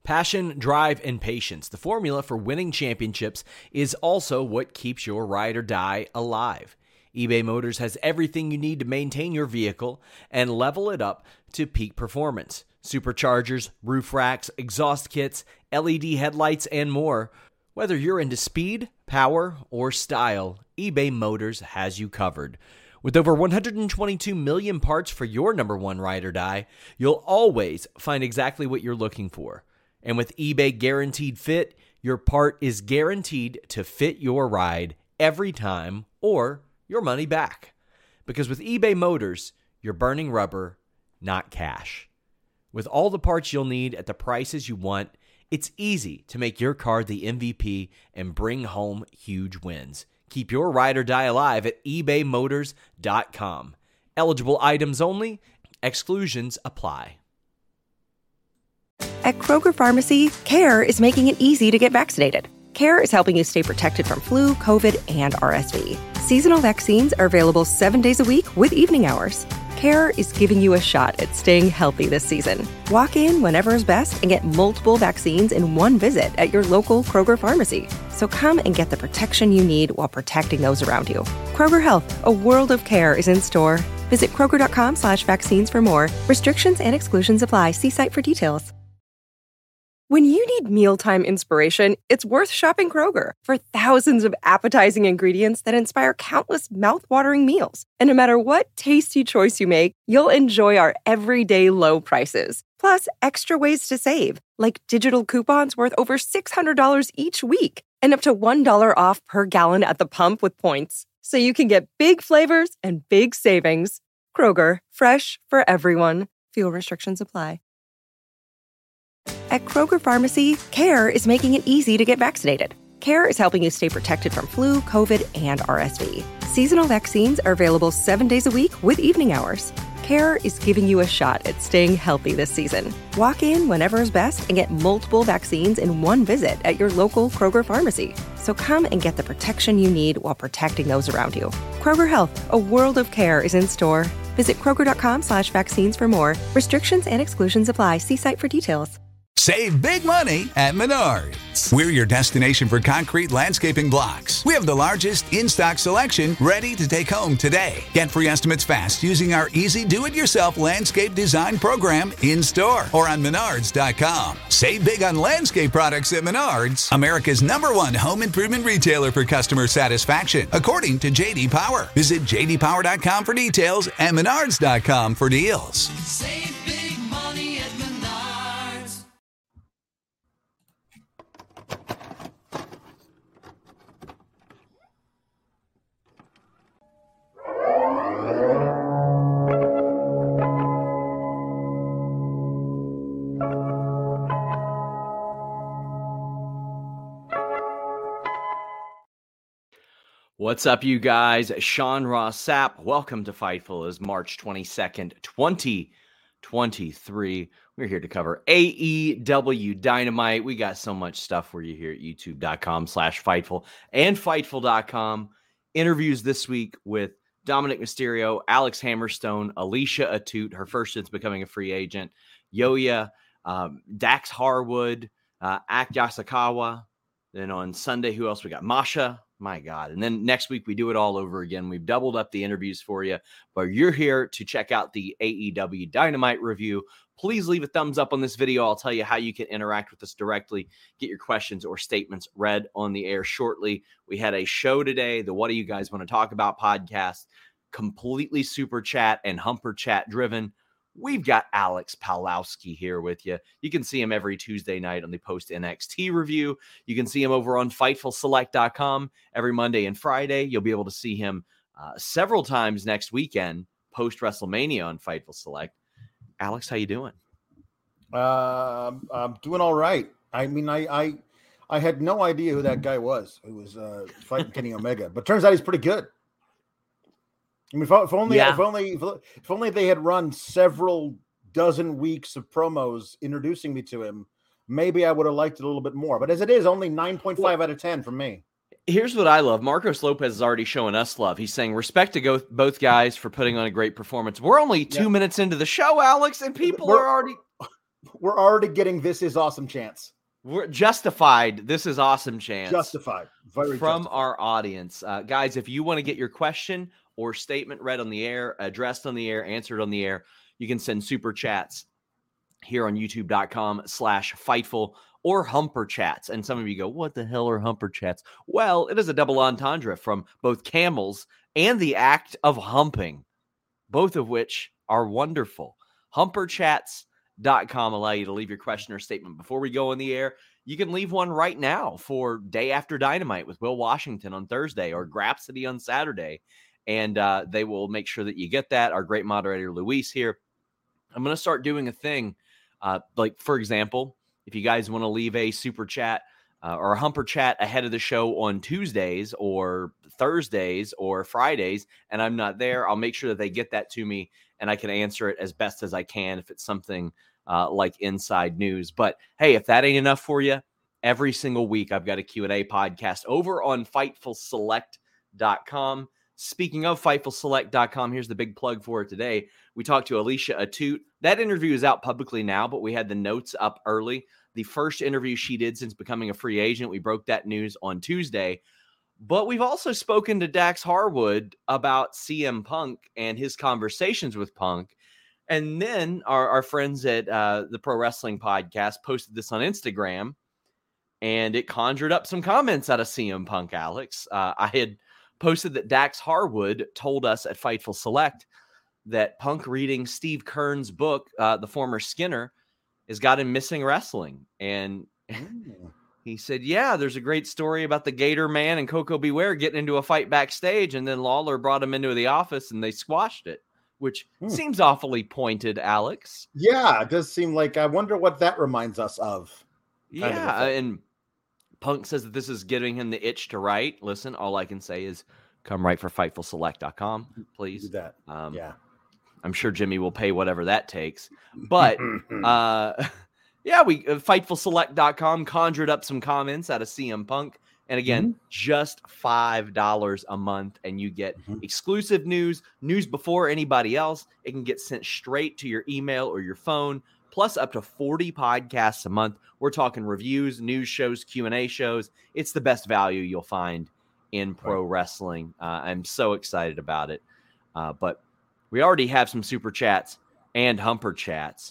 Passion, drive, and patience. The formula for winning championships is also what keeps your ride or die alive. eBay Motors has everything you need to maintain your vehicle and level it up to peak performance. Superchargers, roof racks, exhaust kits, LED headlights, and more. Whether you're into speed, power, or style, eBay Motors has you covered. With over 122 million parts for your number one ride or die, you'll always find exactly what you're looking for. And with eBay Guaranteed Fit, your part is guaranteed to fit your ride every time or your money back. Because with eBay Motors, you're burning rubber, not cash. With all the parts you'll need at the prices you want, it's easy to make your car the MVP and bring home huge wins. Keep your ride or die alive at ebaymotors.com. Eligible items only. Exclusions apply. At Kroger Pharmacy, CARE is making it easy to get vaccinated. CARE is helping you stay protected from flu, COVID, and RSV. Seasonal vaccines are available 7 days a week with evening hours. CARE is giving you a shot at staying healthy this season. Walk in whenever is best and get multiple vaccines in one visit at your local Kroger pharmacy. So come and get the protection you need while protecting those around you. Kroger Health, a world of care is in store. Visit Kroger.com/vaccines for more. Restrictions and exclusions apply. See site for details. When you need mealtime inspiration, it's worth shopping Kroger for thousands of appetizing ingredients that inspire countless mouth-watering meals. And no matter what tasty choice you make, you'll enjoy our everyday low prices. Plus, extra ways to save, like digital coupons worth over $600 each week and up to $1 off per gallon at the pump with points. So you can get big flavors and big savings. Kroger, fresh for everyone. Fuel restrictions apply. At Kroger Pharmacy, CARE is making it easy to get vaccinated. CARE is helping you stay protected from flu, COVID, and RSV. Seasonal vaccines are available 7 days a week with evening hours. CARE is giving you a shot at staying healthy this season. Walk in whenever is best and get multiple vaccines in one visit at your local Kroger pharmacy. So come and get the protection you need while protecting those around you. Kroger Health, a world of care is in store. Visit Kroger.com/vaccines for more. Restrictions and exclusions apply. See site for details. Save big money at Menards. We're your destination for concrete landscaping blocks. We have the largest in-stock selection ready to take home today. Get free estimates fast using our easy do-it-yourself landscape design program in-store or on Menards.com. Save big on landscape products at Menards, America's #1 home improvement retailer for customer satisfaction, according to J.D. Power. Visit JDPower.com for details and Menards.com for deals. Save big money at Menards. What's up, you guys? Sean Ross Sapp. Welcome to Fightful. It's March 22nd, 2023. We're here to cover AEW Dynamite. We got so much stuff for you here at youtube.com/Fightful and Fightful.com. Interviews this week with Dominic Mysterio, Alex Hammerstone, Alicia Atout, her first since becoming a free agent, Yoya, Dax Harwood, Ak Yasukawa. Then on Sunday, who else we got? Masha. My God. And then next week, we do it all over again. We've doubled up the interviews for you, but you're here to check out the AEW Dynamite review. Please leave a thumbs up on this video. I'll tell you how you can interact with us directly, get your questions or statements read on the air shortly. We had a show today, the What Do You Guys Want to Talk About podcast, completely super chat and humper chat driven. We've got Alex Pawlowski here with you. You can see him every Tuesday night on the Post NXT review. You can see him over on FightfulSelect.com every Monday and Friday. You'll be able to see him several times next weekend, post WrestleMania on Fightful Select. Alex, how you doing? I'm doing all right. I mean, I had no idea who that guy was who was fighting Kenny Omega, but turns out he's pretty good. I mean, if only they had run several dozen weeks of promos introducing me to him, maybe I would have liked it a little bit more. But as it is, only 9.5 out of 10 from me. Here's what I love. Marcos Lopez is already showing us love. He's saying respect to both guys for putting on a great performance. We're only 2 minutes into the show, Alex, and people are already... We're already getting This Is Awesome chants. We're justified. This is awesome chance. Justified. Very from justified. our audience. Guys, if you want to get your question or statement read on the air, addressed on the air, answered on the air, you can send super chats here on youtube.com/Fightful or Humper Chats. And some of you go, what the hell are Humper Chats? Well, it is a double entendre from both camels and the act of humping, both of which are wonderful. Humperchats.com allow you to leave your question or statement before we go on the air. You can leave one right now for Day After Dynamite with Will Washington on Thursday or Grapsody on Saturday. And they will make sure that you get that. Our great moderator, Luis, here. I'm going to start doing a thing. Like, for example, if you guys want to leave a super chat or a Humper Chat ahead of the show on Tuesdays or Thursdays or Fridays, and I'm not there, I'll make sure that they get that to me and I can answer it as best as I can if it's something like inside news. But hey, if that ain't enough for you, every single week I've got a Q&A podcast over on FightfulSelect.com. Speaking of FightfulSelect.com, here's the big plug for it today. We talked to Alicia Atout. That interview is out publicly now, but we had the notes up early. The first interview she did since becoming a free agent. We broke that news on Tuesday. But we've also spoken to Dax Harwood about CM Punk and his conversations with Punk. And then our friends at the Pro Wrestling Podcast posted this on Instagram, and it conjured up some comments out of CM Punk, Alex. I had posted that Dax Harwood told us at Fightful Select that Punk reading Steve Kern's book, The Former Skinner, has got him missing wrestling. And he said, yeah, there's a great story about the Gator Man and Coco Beware getting into a fight backstage, and then Lawler brought him into the office and they squashed it, which seems awfully pointed, Alex. Yeah, it does seem like, I wonder what that reminds us of. Yeah, and Punk says that this is giving him the itch to write. Listen, all I can say is come write for FightfulSelect.com, please. Do that. Yeah. I'm sure Jimmy will pay whatever that takes. But, yeah, we FightfulSelect.com conjured up some comments out of CM Punk. And again, just $5 a month, and you get exclusive news before anybody else. It can get sent straight to your email or your phone, plus up to 40 podcasts a month. We're talking reviews, news shows, Q&A shows. It's the best value you'll find in pro wrestling. I'm so excited about it. But we already have some super chats and Humper Chats.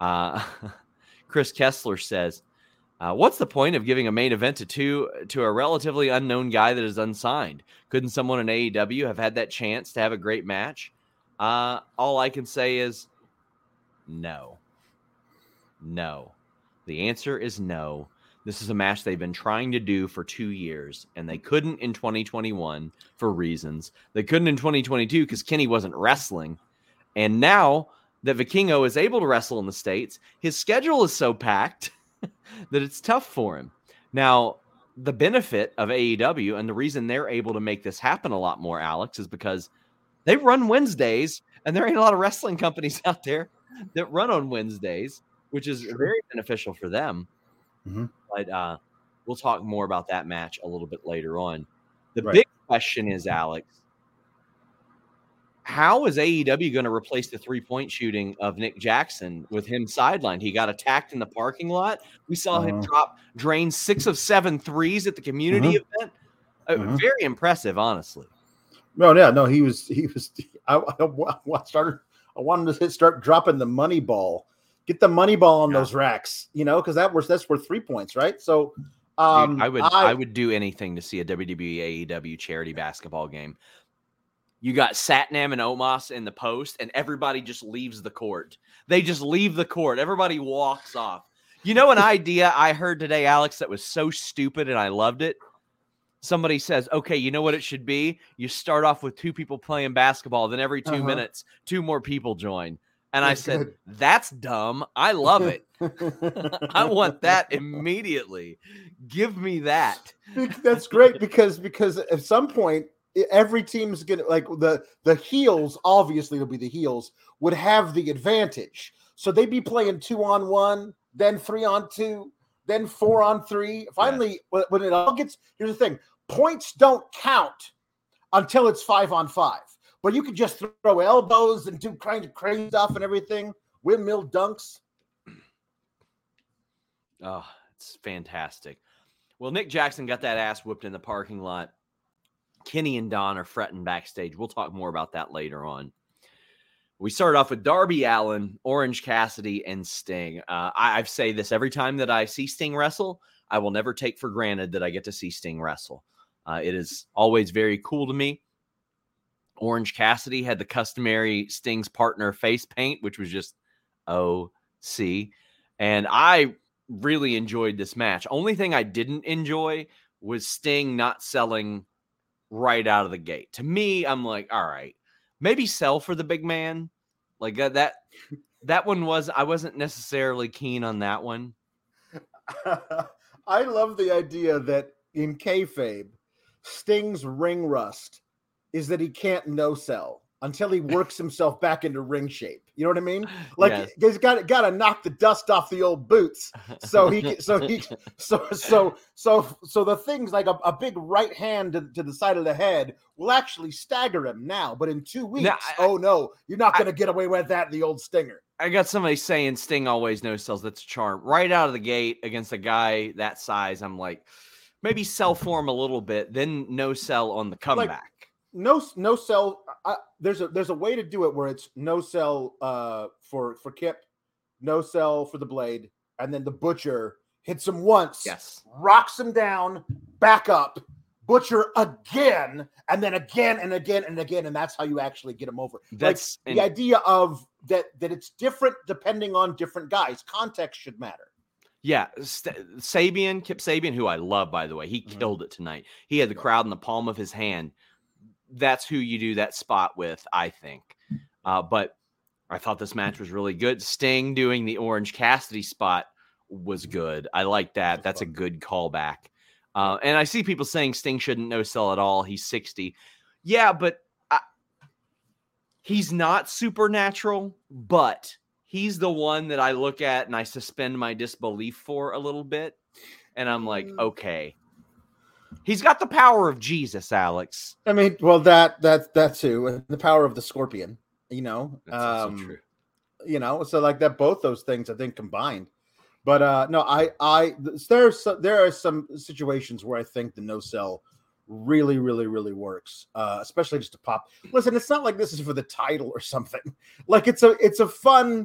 Chris Kessler says, what's the point of giving a main event to a relatively unknown guy that is unsigned? Couldn't someone in AEW have had that chance to have a great match? All I can say is no. No. The answer is no. This is a match they've been trying to do for 2 years, and they couldn't in 2021 for reasons. They couldn't in 2022 because Kenny wasn't wrestling. And now that Vikingo is able to wrestle in the States, his schedule is so packed that it's tough for him. Now, the benefit of AEW and the reason they're able to make this happen a lot more, Alex, is because they run Wednesdays, and there ain't a lot of wrestling companies out there that run on Wednesdays, which is very beneficial for them. But we'll talk more about that match a little bit later on. The big question is, Alex, how is AEW going to replace the three-point shooting of Nick Jackson with him sidelined? He got attacked in the parking lot. We saw him drain 6 of 7 threes at the community event. Very impressive, honestly. No, he was. I wanted to start dropping the money ball. Get the money ball on those racks, because that's worth 3 points, right? So, dude, I would do anything to see a WWE AEW charity basketball game. You got Satnam and Omos in the post, and everybody just leaves the court. They just leave the court. Everybody walks off. You know, an idea I heard today, Alex, that was so stupid, and I loved it. Somebody says, okay, you know what it should be? You start off with 2 people playing basketball, then every 2 minutes, 2 more people join. And I said, that's dumb. I love it. I want that immediately. Give me that. That's great because at some point, every team's going to, like, the heels, obviously it'll be the heels, would have the advantage. So they'd be playing 2-on-1, then 3-on-2, then 4-on-3. Finally, when it all gets, here's the thing, points don't count until it's 5-on-5. But you could just throw elbows and do kind of crazy stuff and everything. Windmill dunks. Oh, it's fantastic. Well, Nick Jackson got that ass whooped in the parking lot. Kenny and Don are fretting backstage. We'll talk more about that later on. We started off with Darby Allin, Orange Cassidy, and Sting. I say this every time that I see Sting wrestle. I will never take for granted that I get to see Sting wrestle. It is always very cool to me. Orange Cassidy had the customary Sting's partner face paint, which was just OC. And I really enjoyed this match. Only thing I didn't enjoy was Sting not selling right out of the gate. To me, I'm like, all right, maybe sell for the big man. Like that one was, I wasn't necessarily keen on that one. I love the idea that in kayfabe, Sting's ring rust is that he can't no sell until he works himself back into ring shape. You know what I mean? Like Yes. he's got to knock the dust off the old boots. So the things like a big right hand to the side of the head will actually stagger him now. But in 2 weeks, no, you're not going to get away with that in the old Stinger. I got somebody saying Sting always no sells. That's a charm. Right out of the gate against a guy that size, I'm like, maybe sell for him a little bit, then no sell on the comeback. No sell. There's a way to do it where it's no sell for Kip, no sell for the Blade, and then the Butcher hits him once, Yes, rocks him down, back up, Butcher again, and then again and again and again, and that's how you actually get him over. That's the idea of that it's different depending on different guys. Context should matter. Yeah, Kip Sabian, who I love, by the way, he killed it tonight. He had the crowd in the palm of his hand. That's who you do that spot with, I think. But I thought this match was really good. Sting doing the Orange Cassidy spot was good. I like that. That's a good callback. And I see people saying Sting shouldn't no sell at all. He's 60. Yeah, but he's not supernatural, but he's the one that I look at and I suspend my disbelief for a little bit. And I'm like, okay. He's got the power of Jesus, Alex. I mean, well, that too, and the power of the Scorpion. You know, That's also true. You know, so like that, both those things I think combined. But no, there are some situations where I think the no sell really, really, really works, especially just to pop. Listen, it's not like this is for the title or something. Like it's a fun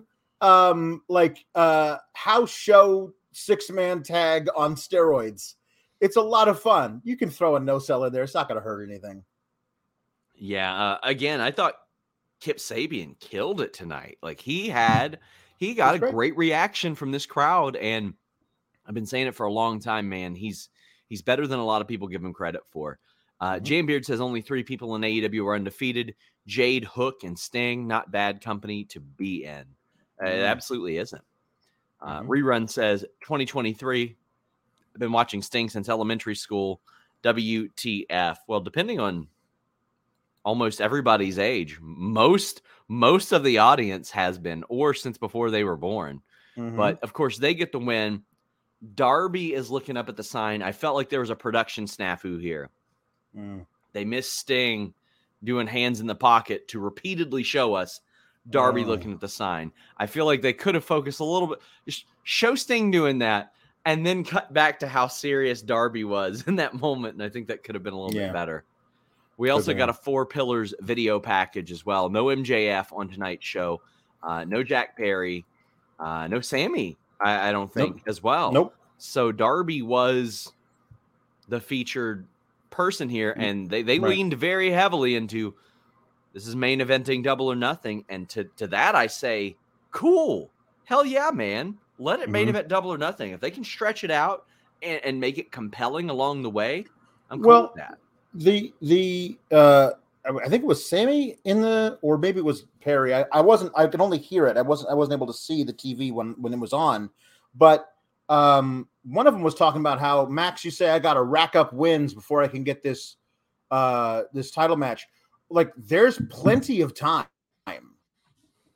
house show 6-man tag on steroids. It's a lot of fun. You can throw a no sell in there. It's not going to hurt anything. Yeah. Again, I thought Kip Sabian killed it tonight. Like he got a great reaction from this crowd, and I've been saying it for a long time, man. He's better than a lot of people give him credit for. Jam Beard says only 3 people in AEW are undefeated: Jade, Hook, and Sting. Not bad company to be in. It absolutely isn't. Rerun says 2023. I've been watching Sting since elementary school. WTF? Well, depending on almost everybody's age, most of the audience has been, or since before they were born. But of course, they get the win. Darby is looking up at the sign. I felt like there was a production snafu here. They missed Sting doing hands in the pocket to repeatedly show us Darby looking at the sign. I feel like they could have focused a little bit. Just show Sting doing that, and then cut back to how serious Darby was in that moment. And I think that could have been a little bit better. We also got a 4 Pillars video package as well. No MJF on tonight's show. No Jack Perry. No Sammy, I don't think, as well. Nope. So Darby was the featured person here, and they leaned very heavily into this is main eventing Double or Nothing. And to that, I say, cool. Hell yeah, man. Let it main event Double or Nothing. If they can stretch it out and make it compelling along the way, I'm cool with that. I think it was Sammy or maybe it was Perry. I could only hear it. I wasn't able to see the TV when it was on, but one of them was talking about how, Max, you say I got to rack up wins before I can get this title match. Like, there's plenty of time.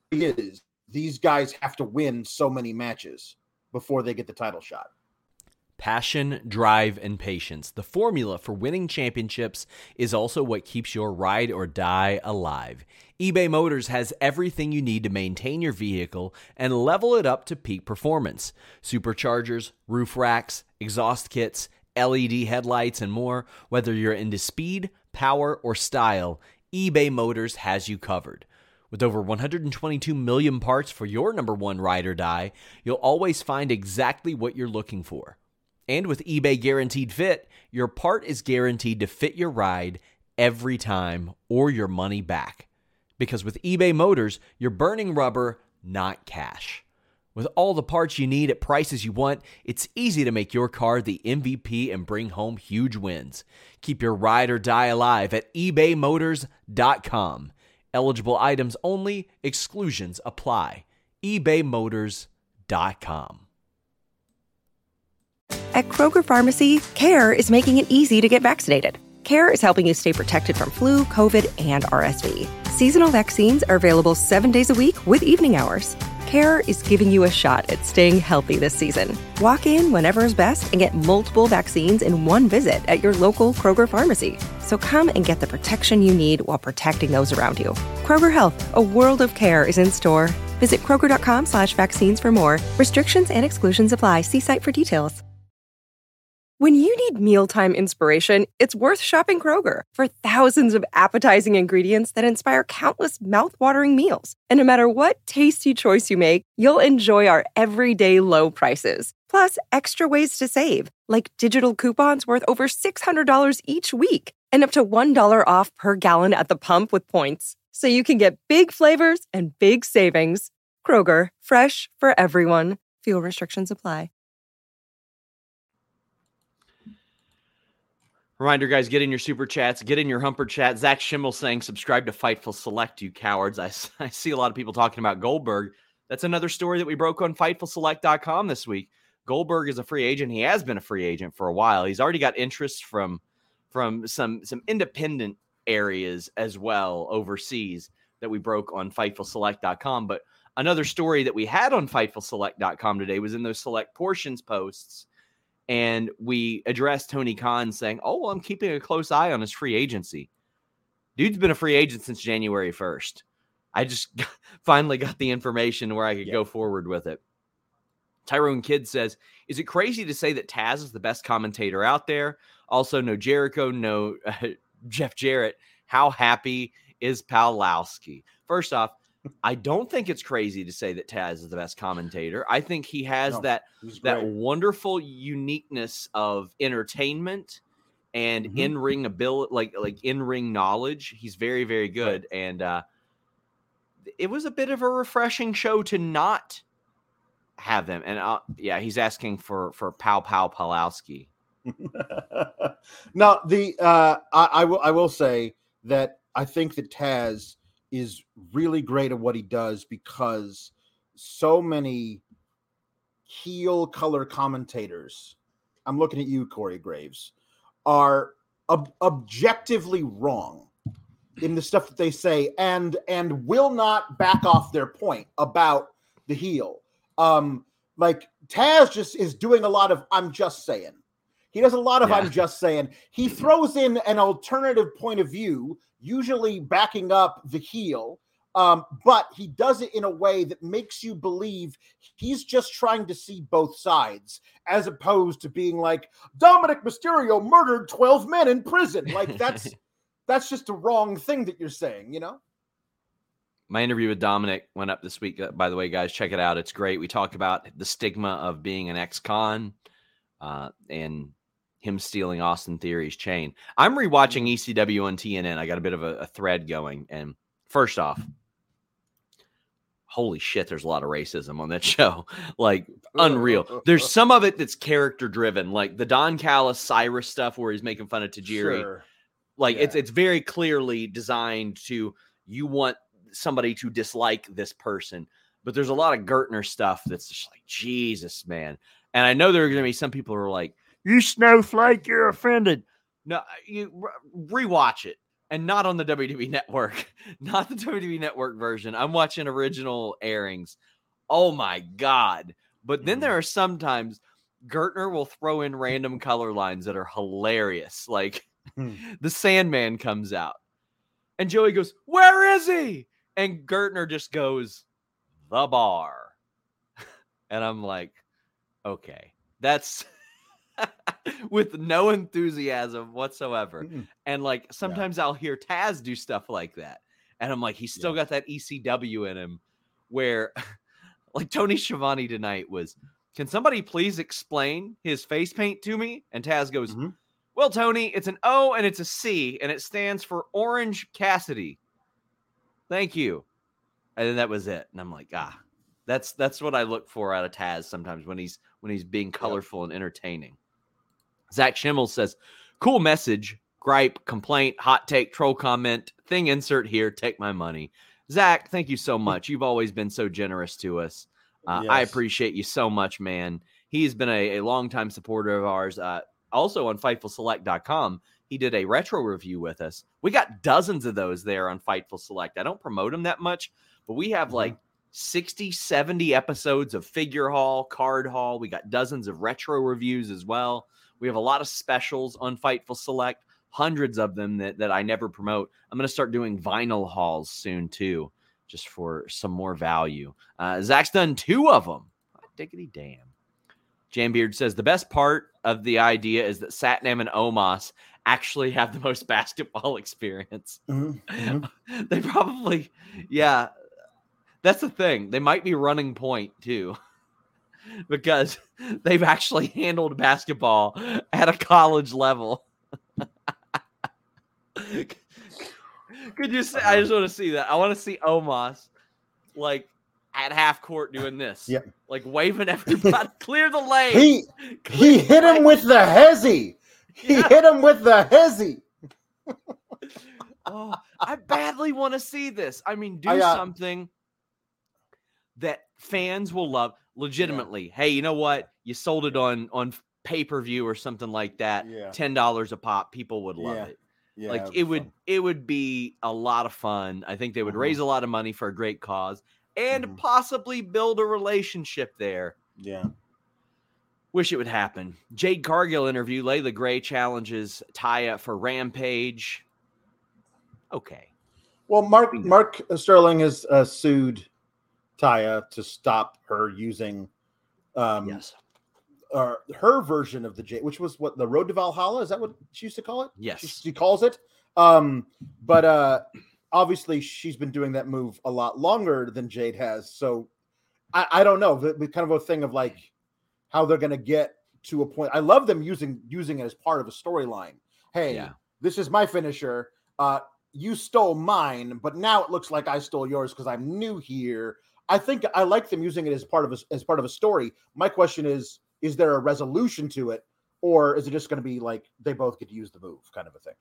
These guys have to win so many matches before they get the title shot. Passion, drive, and patience. The formula for winning championships is also what keeps your ride or die alive. eBay Motors has everything you need to maintain your vehicle and level it up to peak performance. Superchargers, roof racks, exhaust kits, LED headlights, and more. Whether you're into speed, power, or style, eBay Motors has you covered. With over 122 million parts for your number one ride or die, you'll always find exactly what you're looking for. And with eBay Guaranteed Fit, your part is guaranteed to fit your ride every time or your money back. Because with eBay Motors, you're burning rubber, not cash. With all the parts you need at prices you want, it's easy to make your car the MVP and bring home huge wins. Keep your ride or die alive at ebaymotors.com. Eligible items only, exclusions apply. ebaymotors.com. At Kroger Pharmacy, CARE is making it easy to get vaccinated. CARE is helping you stay protected from flu, COVID, and RSV. Seasonal vaccines are available 7 days a week with evening hours. CARE is giving you a shot at staying healthy this season. Walk in whenever is best and get multiple vaccines in one visit at your local Kroger Pharmacy. So come and get the protection you need while protecting those around you. Kroger Health, a world of care is in store. Visit Kroger.com/vaccines for more. Restrictions and exclusions apply. See site for details. When you need mealtime inspiration, it's worth shopping Kroger for thousands of appetizing ingredients that inspire countless mouth-watering meals. And no matter what tasty choice you make, you'll enjoy our everyday low prices. Plus, extra ways to save, like digital coupons worth over $600 each week and up to $1 off per gallon at the pump with points. So you can get big flavors and big savings. Kroger, fresh for everyone. Fuel restrictions apply. Reminder, guys, get in your super chats, get in your humper chat. Zach Schimmel saying, subscribe to Fightful Select, you cowards. I see a lot of people talking about Goldberg. That's another story that we broke on FightfulSelect.com this week. Goldberg is a free agent. He has been a free agent for a while. He's already got interest from some independent areas as well overseas that we broke on FightfulSelect.com. But another story that we had on FightfulSelect.com today was in those select portions posts. And we addressed Tony Khan saying, oh, well, I'm keeping a close eye on his free agency. Dude's been a free agent since January 1st. I just finally got the information where I could go forward with it. Tyrone Kidd says, is it crazy to say that Taz is the best commentator out there? Also, no Jericho, no Jeff Jarrett. How happy is Pawlowski? First off, I don't think it's crazy to say that Taz is the best commentator. I think he has that wonderful uniqueness of entertainment and in-ring ability, like in-ring knowledge. He's very, very good. Right. And it was a bit of a refreshing show to not have them. And he's asking for Pawlowski. Now, I will say that I think that Taz is really great at what he does because so many heel color commentators, I'm looking at you, Corey Graves, are objectively wrong in the stuff that they say and will not back off their point about the heel. Like Taz just is doing a lot of I'm just saying. He does a lot of I'm just saying. He throws in an alternative point of view, usually backing up the heel, but he does it in a way that makes you believe he's just trying to see both sides, as opposed to being like, Dominic Mysterio murdered 12 men in prison. Like, that's just a wrong thing that you're saying, you know? My interview with Dominic went up this week. By the way, guys, check it out. It's great. We talked about the stigma of being an ex-con and him stealing Austin Theory's chain. I'm rewatching ECW on TNN. I got a bit of a thread going. And first off, holy shit, there's a lot of racism on that show. Like, unreal. There's some of it that's character driven, like the Don Callis Cyrus stuff where he's making fun of Tajiri. Sure. Like, it's very clearly designed to, you want somebody to dislike this person. But there's a lot of Gertner stuff that's just like, Jesus, man. And I know there are going to be some people who are like, you snowflake, you're offended. No, you rewatch it, and not on the WWE Network, not the WWE Network version. I'm watching original airings. Oh my God. But then there are sometimes Gertner will throw in random color lines that are hilarious. Like the Sandman comes out and Joey goes, "Where is he?" And Gertner just goes, "The bar." And I'm like, okay, that's with no enthusiasm whatsoever. And like, sometimes I'll hear Taz do stuff like that. And I'm like, he's still got that ECW in him where like Tony Schiavone tonight was, "Can somebody please explain his face paint to me?" And Taz goes, "Well, Tony, it's an O and it's a C and it stands for Orange Cassidy. Thank you." And then that was it. And I'm like, that's what I look for out of Taz sometimes when he's being colorful and entertaining. Zach Schimmel says, "Cool message, gripe, complaint, hot take, troll comment, thing insert here, take my money." Zach, thank you so much. You've always been so generous to us. I appreciate you so much, man. He's been a longtime supporter of ours. Also on FightfulSelect.com, he did a retro review with us. We got dozens of those there on Fightful Select. I don't promote them that much, but we have like 60, 70 episodes of Figure Hall, Card Hall. We got dozens of retro reviews as well. We have a lot of specials on Fightful Select, hundreds of them that I never promote. I'm going to start doing vinyl hauls soon too, just for some more value. Zach's done 2 of them. Diggity damn. Jambeard says, "The best part of the idea is that Satnam and Omos actually have the most basketball experience." They probably, that's the thing. They might be running point too, because they've actually handled basketball at a college level. Could you say? I just want to see that. I want to see Omos like at half court doing this, like waving everybody, "Clear the lane." He hit him with the hezzy. He hit him with the hezzy. Oh, I badly want to see this. I mean, do something that fans will love. Legitimately, hey, you know what? You sold it on pay-per-view or something like that. $10 a pop. People would love it. Yeah, like it would be a lot of fun. I think they would raise a lot of money for a great cause and possibly build a relationship there. Yeah. Wish it would happen. Jade Cargill interview. Layla Gray challenges Taya for Rampage. Okay. Well, Mark Sterling has sued Taya to stop her using her version of the Jade, which was what, the Road to Valhalla? Is that what she used to call it? Yes. She calls it. But obviously she's been doing that move a lot longer than Jade has. So I don't know. The kind of a thing of like how they're going to get to a point. I love them using it as part of a storyline. Hey, this is my finisher. You stole mine, but now it looks like I stole yours because I'm new here. I think I like them using it as part of a story. My question is there a resolution to it, or is it just going to be like they both get to use the move kind of a thing?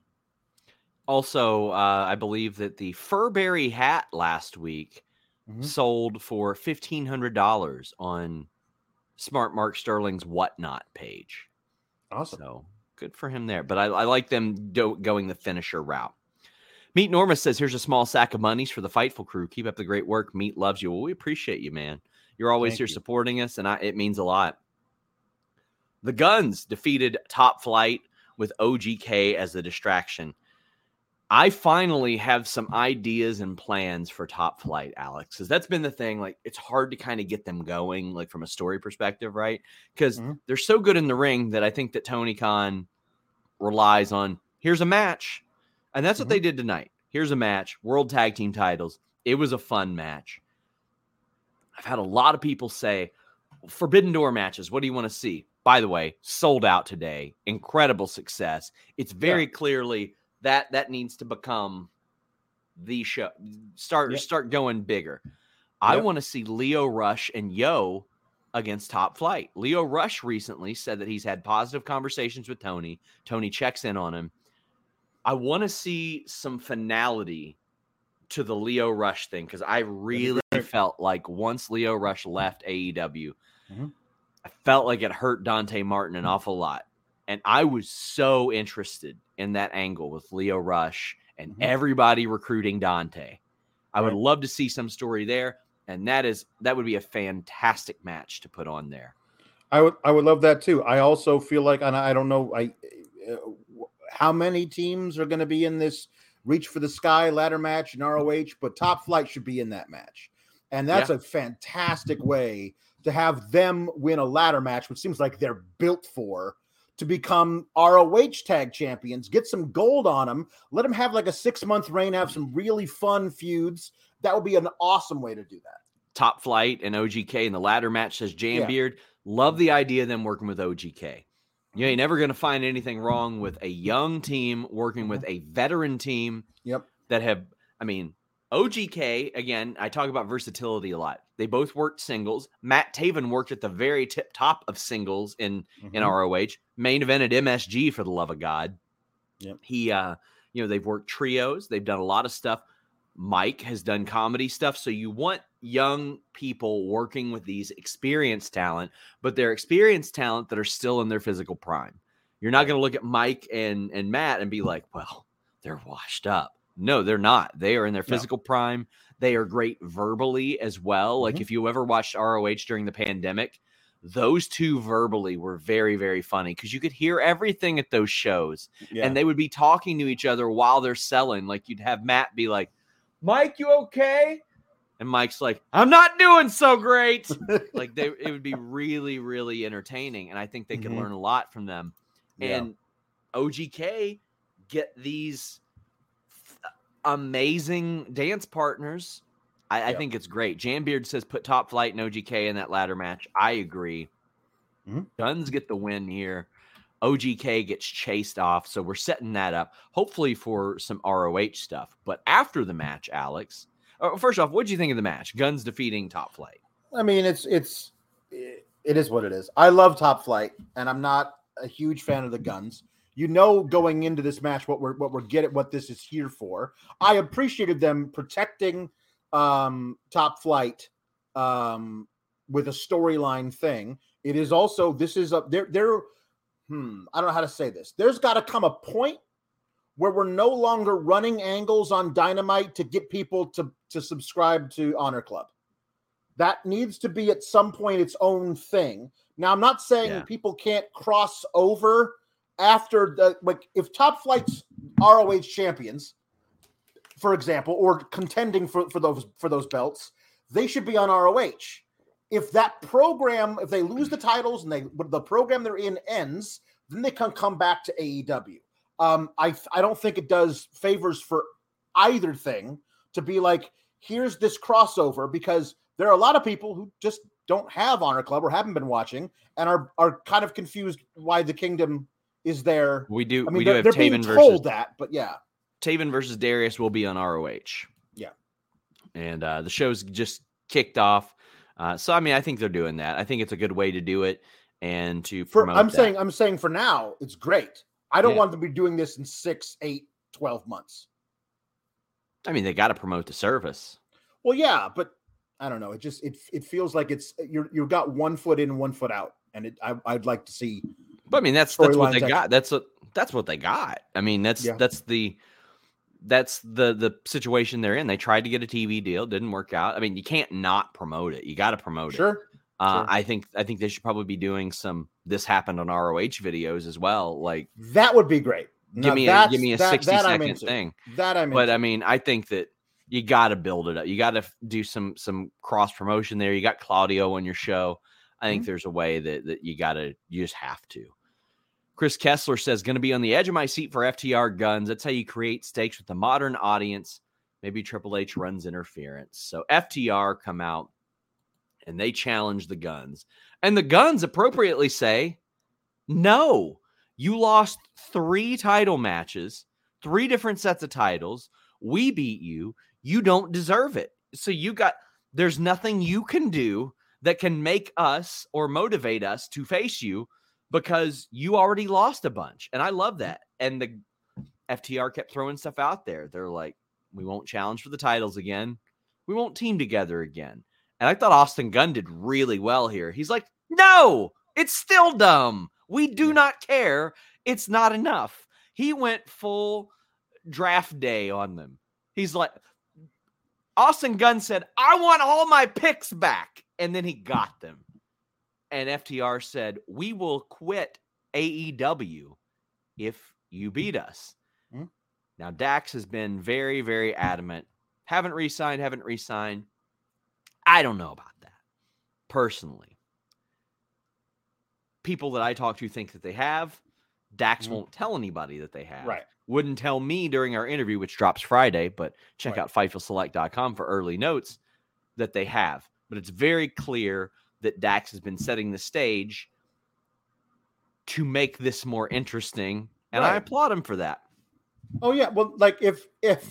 Also, I believe that the Furberry hat last week sold for $1,500 on Smart Mark Sterling's Whatnot page. Awesome. So good for him there. But I like them going the finisher route. Meat Norma says, "Here's a small sack of monies for the Fightful crew. Keep up the great work. Meat loves you." Well, we appreciate you, man. You're always here supporting us, and it means a lot. The Guns defeated Top Flight with OGK as the distraction. I finally have some ideas and plans for Top Flight, Alex, because that's been the thing. Like, it's hard to kind of get them going, like from a story perspective, right? Because they're so good in the ring that I think that Tony Khan relies on, here's a match. And that's what they did tonight. Here's a match, World Tag Team titles. It was a fun match. I've had a lot of people say, Forbidden Door matches, what do you want to see? By the way, sold out today. Incredible success. It's very clearly that needs to become the show. Start going bigger. I want to see Leo Rush and Yo against Top Flight. Leo Rush recently said that he's had positive conversations with Tony. Tony checks in on him. I want to see some finality to the Leo Rush thing, because I really felt like once Leo Rush left AEW, I felt like it hurt Dante Martin an awful lot. And I was so interested in that angle with Leo Rush and everybody recruiting Dante. I would love to see some story there, and that would be a fantastic match to put on there. I would love that too. I also feel like, and I don't know, how many teams are going to be in this Reach for the Sky ladder match in ROH, but Top Flight should be in that match, and that's a fantastic way to have them win a ladder match, which seems like they're built for, to become ROH tag champions. Get some gold on them. Let them have like a 6-month reign. Have some really fun feuds. That would be an awesome way to do that. Top Flight and OGK in the ladder match, says Jambeard. Love the idea of them working with OGK. You ain't never going to find anything wrong with a young team working with a veteran team. That have, I mean, OGK, again, I talk about versatility a lot. They both worked singles. Matt Taven worked at the very top of singles in ROH. Main event at MSG, for the love of God. He, they've worked trios. They've done a lot of stuff. Mike has done comedy stuff. So you want young people working with these experienced talent, but they're experienced talent that are still in their physical prime. You're not going to look at Mike and Matt and be like, well, they're washed up. No, they're not. They are in their physical prime. They are great verbally as well. Like if you ever watched ROH during the pandemic, those two verbally were very, very funny because you could hear everything at those shows and they would be talking to each other while they're selling. Like you'd have Matt be like, Mike, you okay? And Mike's like, I'm not doing so great. Like it would be really, really entertaining. And I think they could learn a lot from them. And OGK get these amazing dance partners. I think it's great. Jambeard says put Top Flight and OGK in that ladder match. I agree. Guns get the win here. OGK gets chased off. So we're setting that up, hopefully for some ROH stuff. But after the match, Alex, first off, what did you think of the match? Guns defeating Top Flight. I mean, it is what it is. I love Top Flight, and I'm not a huge fan of the Guns. Going into this match, what this is here for. I appreciated them protecting Top Flight with a storyline thing. It is also, I don't know how to say this. There's got to come a point where we're no longer running angles on Dynamite to get people to subscribe to Honor Club. That needs to be at some point its own thing. Now, I'm not saying people can't cross over after if Top Flight's ROH champions, for example, or contending for those belts, they should be on ROH. If that program, if they lose the titles and the program they're in ends, then they can come back to AEW. I don't think it does favors for either thing to be like, here's this crossover, because there are a lot of people who just don't have Honor Club or haven't been watching and are kind of confused why the Kingdom is there. We do. I mean, they're being Taven told versus that, but Taven versus Darius will be on ROH. Yeah, and the show's just kicked off. So I mean, I think they're doing that. I think it's a good way to do it and to promote. I'm saying for now, it's great. I don't want them to be doing this in 6, 8, 12 months. I mean, they got to promote the service. Well, yeah, but I don't know. It just it feels like it's you've got 1 foot in, 1 foot out, and I'd like to see. But I mean, that's what they got. That's what they got. I mean, that's the situation they're in. They tried to get a TV deal, didn't work out. I mean, you can't not promote it. You got to promote it. Sure. I think they should probably be doing some "This Happened on ROH" videos as well. Like that would be great. Give me a 60-second thing. But I mean, I think that you got to build it up. You got to do some cross promotion there. You got Claudio on your show. I think there's a way that you just have to. Chris Kessler says, going to be on the edge of my seat for FTR Guns. That's how you create stakes with the modern audience. Maybe Triple H runs interference. So FTR come out and they challenge the Guns. And the Guns appropriately say, no, you lost 3 title matches, 3 different sets of titles. We beat you. You don't deserve it. So there's nothing you can do that can make us or motivate us to face you, because you already lost a bunch. And I love that. And the FTR kept throwing stuff out there. They're like, we won't challenge for the titles again. We won't team together again. And I thought Austin Gunn did really well here. He's like, no, it's still dumb. We do not care. It's not enough. He went full draft day on them. He's like, Austin Gunn said, I want all my picks back. And then he got them. And FTR said, we will quit AEW if you beat us. Hmm? Now, Dax has been very, very adamant. Haven't re-signed. I don't know about that. Personally. People that I talk to think that they have. Dax won't tell anybody that they have. Right. Wouldn't tell me during our interview, which drops Friday, but check out FightfulSelect.com for early notes that they have. But it's very clear that Dax has been setting the stage to make this more interesting, and I applaud him for that. Oh yeah, well, like if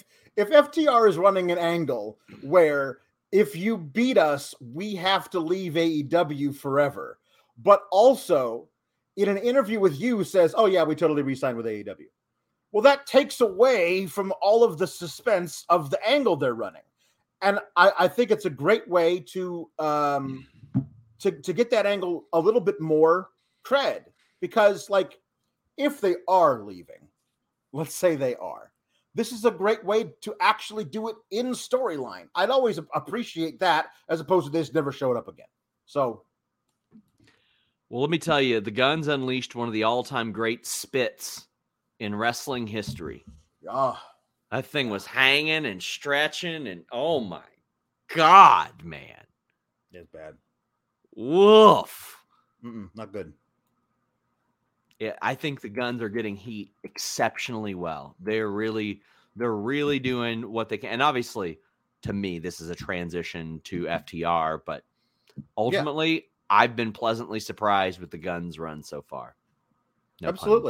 FTR is running an angle where if you beat us, we have to leave AEW forever, but also in an interview with you says, "Oh yeah, we totally re-signed with AEW." Well, that takes away from all of the suspense of the angle they're running, and I think it's a great way to get that angle a little bit more cred, because like if they are leaving, let's say they are, this is a great way to actually do it in storyline. I'd always appreciate that as opposed to this never showed up again. So, well, let me tell you, the Guns unleashed one of the all-time great spits in wrestling history. That thing was hanging and stretching, and oh my God, man. It's bad. Woof. Not good. Yeah, I think the Guns are getting heat exceptionally well. They're really doing what they can. And obviously, to me, this is a transition to FTR, but ultimately, I've been pleasantly surprised with the Guns' run so far. No Absolutely.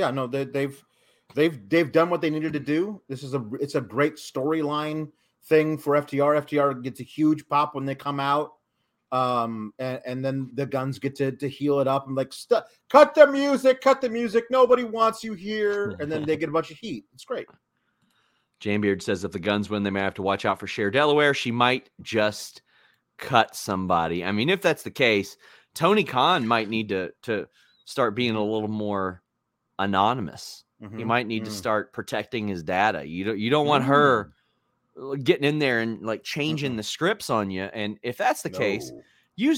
They've done what they needed to do. It's a great storyline thing for FTR. FTR gets a huge pop when they come out. And then the Guns get to heal it up and like cut the music. Nobody wants you here. And then they get a bunch of heat. It's great. Jambeard says if the Guns win, they may have to watch out for Cher Delaware. She might just cut somebody. I mean, if that's the case, Tony Khan might need to start being a little more anonymous. He might need to start protecting his data. You don't want her getting in there and like changing the scripts on you. And if that's the case, use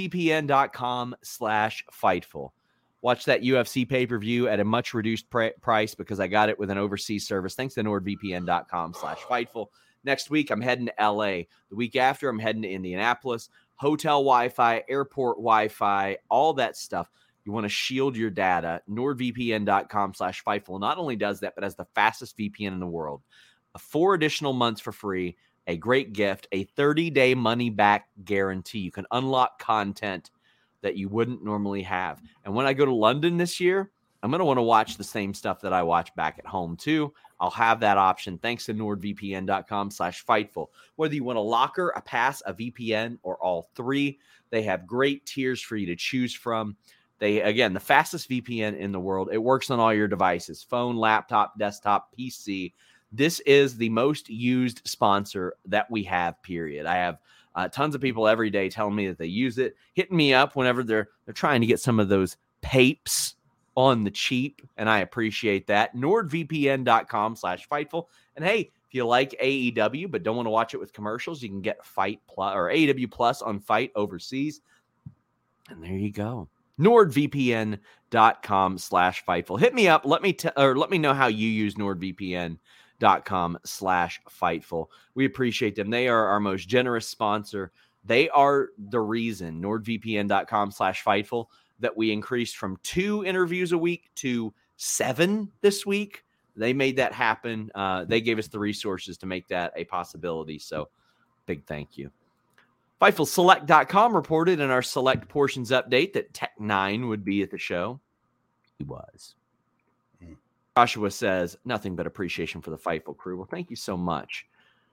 NordVPN.com/Fightful. Watch that UFC pay-per-view at a much reduced price because I got it with an overseas service. Thanks to NordVPN.com/Fightful. Next week, I'm heading to LA. The week after, I'm heading to Indianapolis. Hotel Wi-Fi, airport Wi-Fi, all that stuff. You want to shield your data. NordVPN.com/Fightful not only does that, but has the fastest VPN in the world. 4 additional months for free, a great gift, a 30-day money-back guarantee. You can unlock content that you wouldn't normally have. And when I go to London this year, I'm going to want to watch the same stuff that I watch back at home too. I'll have that option thanks to NordVPN.com/Fightful. Whether you want a locker, a pass, a VPN, or all three, they have great tiers for you to choose from. The fastest VPN in the world. It works on all your devices, phone, laptop, desktop, PC. This is the most used sponsor that we have, period. I have tons of people every day telling me that they use it, hitting me up whenever they're trying to get some of those papes on the cheap, and I appreciate that. NordVPN.com/Fightful. And hey, if you like AEW but don't want to watch it with commercials, you can get Fight Plus or AEW Plus on Fight overseas. And there you go. NordVPN.com/Fightful. Hit me up. Let me know how you use NordVPN.com/Fightful. We appreciate them. They are our most generous sponsor. They are the reason, NordVPN.com/Fightful, that we increased from 2 interviews a week to 7 this week. They made that happen. They gave us the resources to make that a possibility. So big thank you. FightfulSelect.com reported in our Select Portions update that Tech9 would be at the show. He was. Joshua says, nothing but appreciation for the Fightful crew. Well, thank you so much.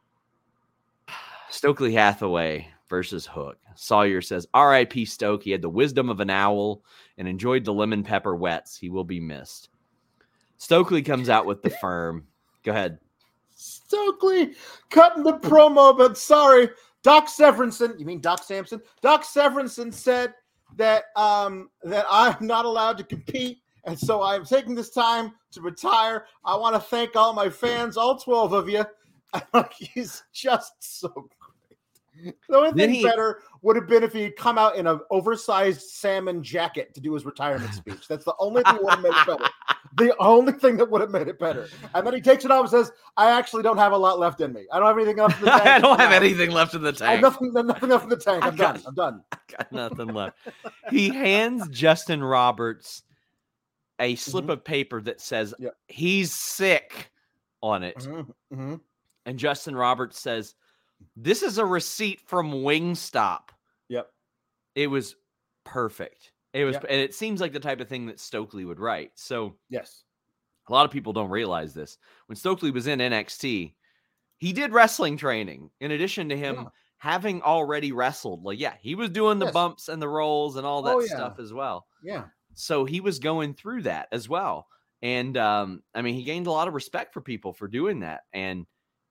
Stokely Hathaway versus Hook. Sawyer says, R.I.P. Stoke. He had the wisdom of an owl and enjoyed the lemon pepper wets. He will be missed. Stokely comes out with the firm. Go ahead. Stokely cutting the promo, but sorry. Doc Severinsen, you mean Doc Samson? Doc Severinsen said that that I'm not allowed to compete, and so I'm taking this time to retire. I want to thank all my fans, all 12 of you. He's just so great. The only thing better would have been if he'd come out in an oversized salmon jacket to do his retirement speech. That's the only thing that would have made it better. The only thing that would have made it better. And then he takes it off and says, I actually don't have a lot left in me. I don't have anything left in the tank. I don't have anything left in the tank. Nothing left in the tank. I'm done. I got nothing left. He hands Justin Roberts a slip of paper that says he's sick on it. And Justin Roberts says, this is a receipt from Wingstop. Yep. It was perfect. It was, and it seems like the type of thing that Stokely would write. So yes, a lot of people don't realize this. When Stokely was in NXT, he did wrestling training in addition to him having already wrestled. Like, he was doing the bumps and the rolls and all that stuff as well. Yeah. So he was going through that as well. And I mean, he gained a lot of respect for people for doing that. And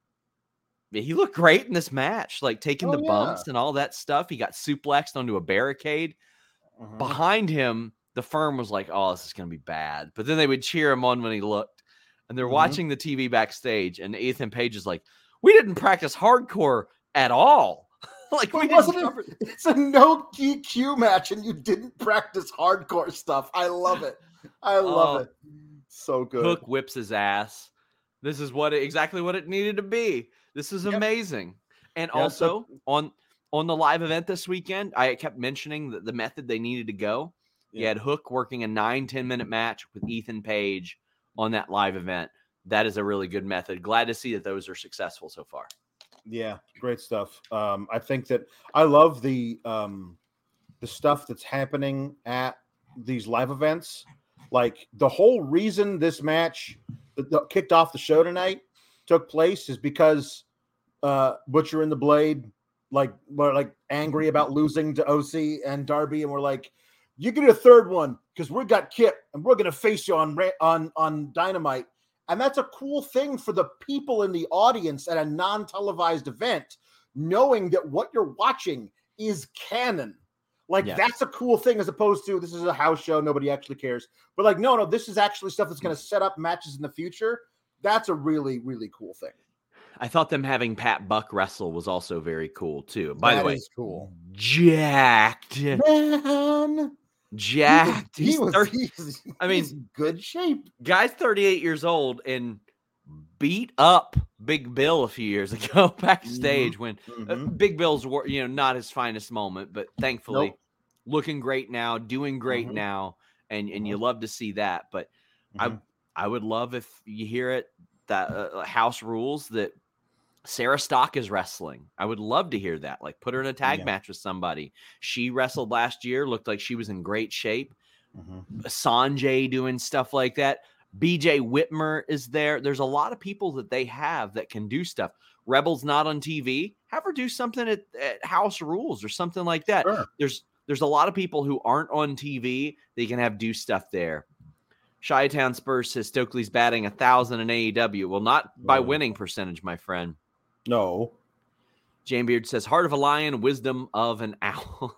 he looked great in this match, like taking the bumps and all that stuff. He got suplexed onto a barricade. Behind him, the firm was like, oh, this is going to be bad. But then they would cheer him on when he looked. And they're watching the TV backstage. And Ethan Page is like, we didn't practice hardcore at all. Like, we didn't. It's a no DQ match, and you didn't practice hardcore stuff. I love it. I love it. So good. Hook whips his ass. This is exactly what it needed to be. This is amazing. And also on the live event this weekend, I kept mentioning the method they needed to go. You had Hook working a 9-10 minute match with Ethan Page on that live event. That is a really good method. Glad to see that those are successful so far. Yeah, great stuff. I think that I love the stuff that's happening at these live events. Like, the whole reason this match that kicked off the show tonight took place is because Butcher and the Blade were angry about losing to OC and Darby, and we're like, you get a third one because we got Kip and we're gonna face you on Dynamite. And that's a cool thing for the people in the audience at a non-televised event, knowing that what you're watching is canon. That's a cool thing, as opposed to this is a house show, nobody actually cares. But like, no, this is actually stuff that's going to set up matches in the future. That's a really, really cool thing. I thought them having Pat Buck wrestle was also very cool too. By the way, cool. Jacked. Man. Jacked. He's good shape. Guy's 38 years old and beat up Big Bill a few years ago backstage when Big Bill's not his finest moment, but thankfully looking great now, doing great now, and you love to see that. But I would love if you hear it that House Rules that Sarah Stock is wrestling. I would love to hear that. Like, put her in a tag match with somebody. She wrestled last year, looked like she was in great shape. Sanjay doing stuff like that. BJ Whitmer is there. There's a lot of people that they have that can do stuff. Rebel's not on TV. Have her do something at House Rules or something like that. Sure. There's a lot of people who aren't on TV that you can have do stuff there. Chi-Town Spurs says Stokely's batting 1,000 in AEW. Well, not by winning percentage, my friend. No. Jane Beard says, heart of a lion, wisdom of an owl.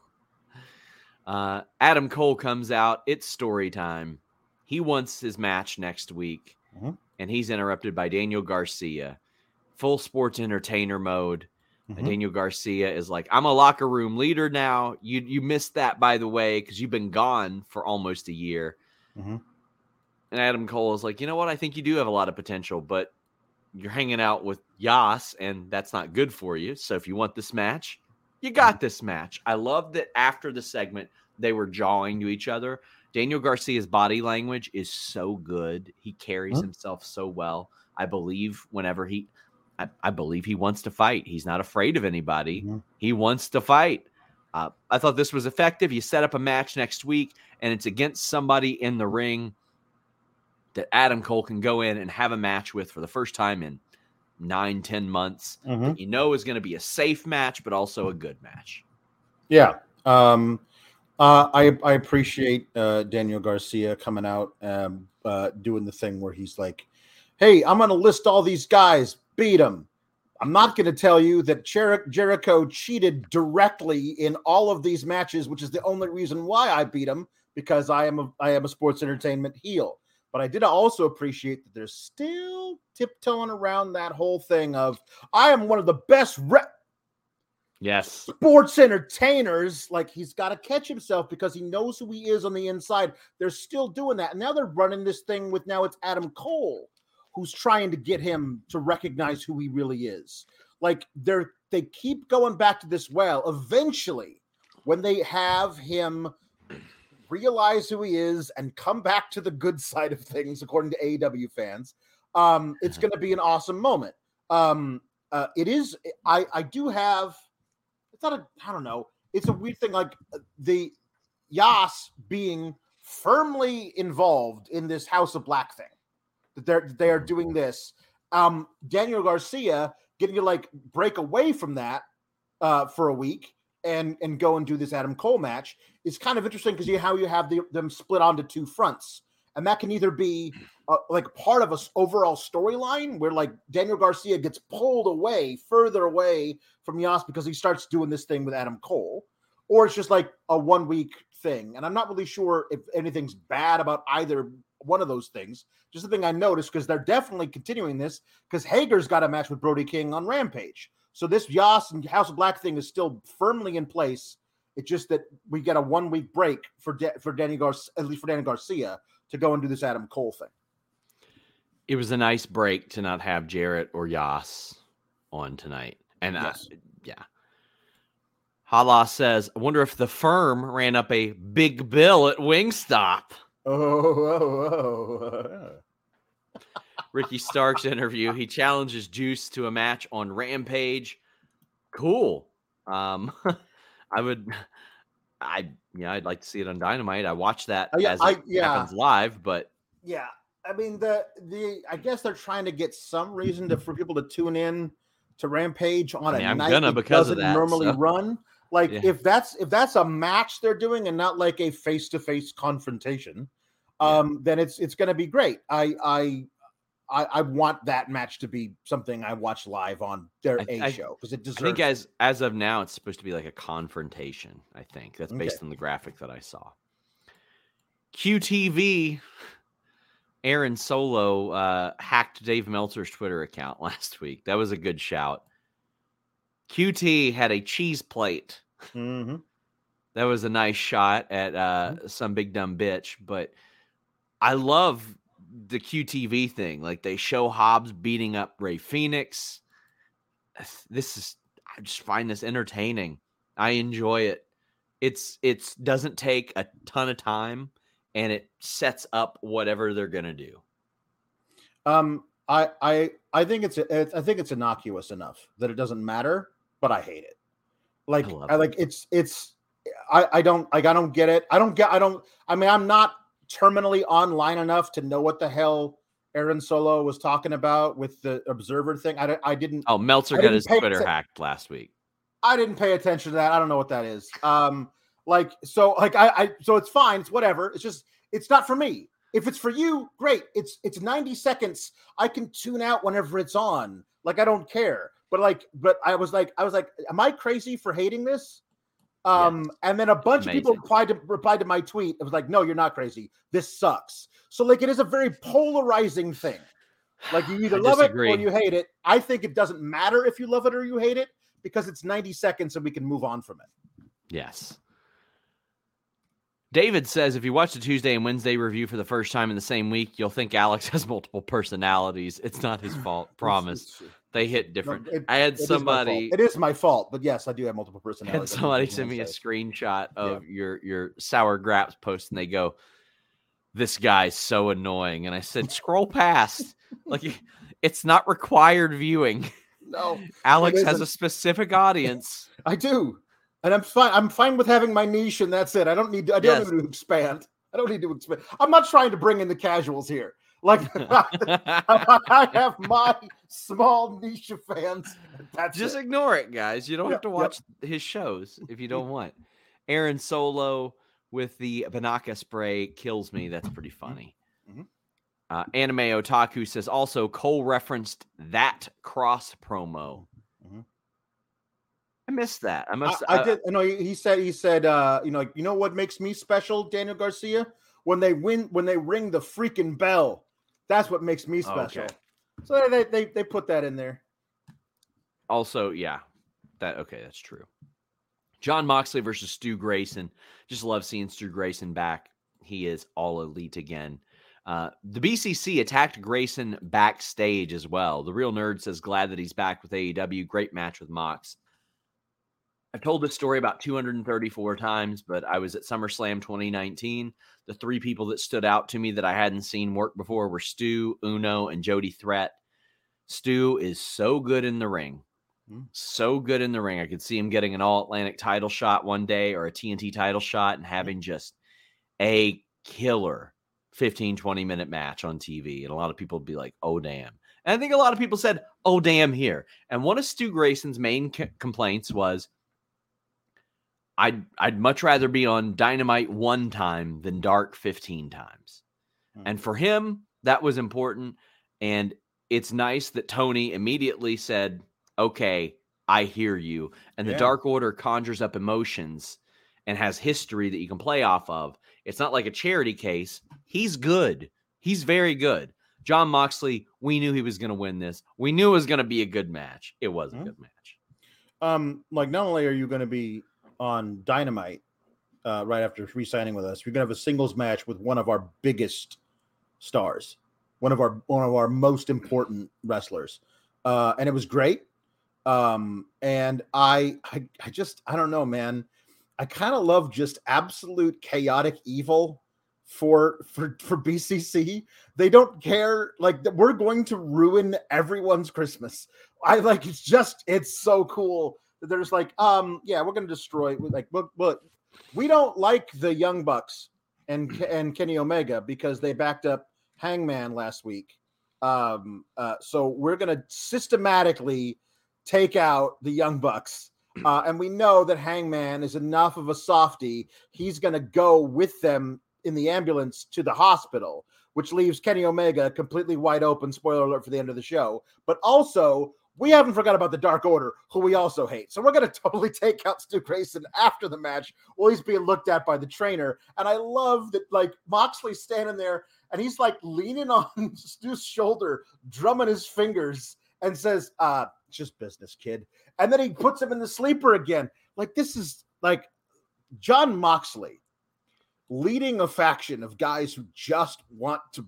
Adam Cole comes out. It's story time. He wants his match next week, and he's interrupted by Daniel Garcia. Full sports entertainer mode. And Daniel Garcia is like, I'm a locker room leader now. You missed that, by the way, because you've been gone for almost a year. And Adam Cole is like, you know what? I think you do have a lot of potential, but you're hanging out with Yas, and that's not good for you. So if you want this match, you got this match. I love that after the segment, they were jawing to each other. Daniel Garcia's body language is so good. He carries himself so well. I believe I believe he wants to fight. He's not afraid of anybody. He wants to fight. I thought this was effective. You set up a match next week, and it's against somebody in the ring that Adam Cole can go in and have a match with for the first time in 9-10 months. That is going to be a safe match, but also a good match. Yeah. I appreciate Daniel Garcia coming out, doing the thing where he's like, hey, I'm going to list all these guys, beat them. I'm not going to tell you that Jericho cheated directly in all of these matches, which is the only reason why I beat him, because I am a sports entertainment heel. But I did also appreciate that they're still tiptoeing around that whole thing of, I am one of the best Yes. Sports entertainers, like he's got to catch himself because he knows who he is on the inside. They're still doing that. And now they're running this thing with now it's Adam Cole who's trying to get him to recognize who he really is. Like they keep going back to this well. Eventually, when they have him realize who he is and come back to the good side of things, according to AEW fans, it's going to be an awesome moment. It is. I do have. It's not a. I don't know. It's a weird thing. Like the Yas being firmly involved in this House of Black thing. That they are doing this. Daniel Garcia getting to like break away from that for a week and go and do this Adam Cole match is kind of interesting because you have them split onto two fronts, and that can either be like part of a overall storyline where like Daniel Garcia gets pulled further away from Yas because he starts doing this thing with Adam Cole, or it's just like a 1 week thing. And I'm not really sure if anything's bad about either one of those things. Just the thing I noticed, because they're definitely continuing this because Hager's got a match with Brody King on Rampage. So this Yas and House of Black thing is still firmly in place. It's just that we get a 1 week break for Danny Garcia, at least for Danny Garcia, to go and do this Adam Cole thing. It was a nice break to not have Jarrett or Yas on tonight. And Yes. yeah. Hala says, I wonder if the firm ran up a big bill at Wingstop. Oh. Ricky Stark's interview. He challenges Juice to a match on Rampage. Cool. I'd like to see it on Dynamite. I watched that as it happens live, but yeah, I mean I guess they're trying to get some reason for people to tune in to Rampage on a night it doesn't normally run. Like if that's a match they're doing and not like a face-to-face confrontation, then it's going to be great. I want that match to be something I watch live on their show because it deserves. I think as of now, it's supposed to be like a confrontation. I think that's based on the graphic that I saw. QTV, Aaron Solo hacked Dave Meltzer's Twitter account last week. That was a good shout. QT had a cheese plate. Mm-hmm. That was a nice shot at some big dumb bitch, but I love the QTV thing. Like they show Hobbs beating up Ray Phoenix. I just find this entertaining. I enjoy it. It's doesn't take a ton of time and it sets up whatever they're going to do. I think it's innocuous enough that it doesn't matter, but I hate it. I don't get it. I'm not terminally online enough to know what the hell Aaron Solo was talking about with the Observer thing. I didn't. Oh, Meltzer got his Twitter hacked last week. I didn't pay attention to that. I don't know what that is. So it's fine. It's whatever. It's just, it's not for me. If it's for you, great. It's 90 seconds. I can tune out whenever it's on. Like, I don't care. But I was like, am I crazy for hating this? And then a bunch of people replied to my tweet. It was like, no, you're not crazy. This sucks. So like, it is a very polarizing thing. Like you either love it or you hate it. I think it doesn't matter if you love it or you hate it because it's 90 seconds and we can move on from it. Yes. David says, if you watch the Tuesday and Wednesday review for the first time in the same week, you'll think Alex has multiple personalities. It's not his fault. Promise. They hit different. I had somebody. It is my fault, but yes, I do have multiple personalities. Had somebody send me a screenshot of your Sour Graps post, and they go, "This guy's so annoying." And I said, "Scroll past. Like, it's not required viewing." No, Alex has a specific audience. I do. And I'm fine. I'm fine with having my niche, and that's it. I don't need to expand. I'm not trying to bring in the casuals here. Like I have my small niche of fans. Just ignore it, guys. You don't have to watch his shows if you don't want. Aaron Solo with the Banaka spray kills me. That's pretty funny. Mm-hmm. Anime Otaku says also Cole referenced that cross promo. I missed that. I did. No, he said, you know what makes me special, Daniel Garcia? When they ring the freaking bell. That's what makes me special. Okay. So they put that in there. Also, yeah, That's true. John Moxley versus Stu Grayson. Just love seeing Stu Grayson back. He is all elite again. The BCC attacked Grayson backstage as well. The Real Nerd says glad that he's back with AEW. Great match with Mox. I've told this story about 234 times, but I was at SummerSlam 2019. The three people that stood out to me that I hadn't seen work before were Stu, Uno, and Jody Threat. Stu is so good in the ring. So good in the ring. I could see him getting an All-Atlantic title shot one day or a TNT title shot and having just a killer 15, 20-minute match on TV. And a lot of people would be like, oh, damn. And I think a lot of people said, oh, damn, here. And one of Stu Grayson's main complaints was, I'd much rather be on Dynamite one time than Dark 15 times. And for him, that was important. And it's nice that Tony immediately said, okay, I hear you. And the Dark Order conjures up emotions and has history that you can play off of. It's not like a charity case. He's good. He's very good. John Moxley, we knew he was going to win this. We knew it was going to be a good match. It was a good match. Like, not only are you going to be on Dynamite right after re-signing with us, we're going to have a singles match with one of our biggest stars, one of our most important wrestlers. And it was great. And I don't know, man. I kind of love just absolute chaotic evil for BCC. They don't care. Like, we're going to ruin everyone's Christmas. It's so cool. There's like, we're going to destroy. Like, but we don't like the Young Bucks and Kenny Omega because they backed up Hangman last week. So we're going to systematically take out the Young Bucks. And we know that Hangman is enough of a softie. He's going to go with them in the ambulance to the hospital, which leaves Kenny Omega completely wide open. Spoiler alert for the end of the show. But also, we haven't forgot about the Dark Order, who we also hate. So we're going to totally take out Stu Grayson after the match while he's being looked at by the trainer. And I love that, like, Moxley's standing there and he's like leaning on Stu's shoulder, drumming his fingers and says, just business, kid. And then he puts him in the sleeper again. Like, this is like John Moxley leading a faction of guys who just want to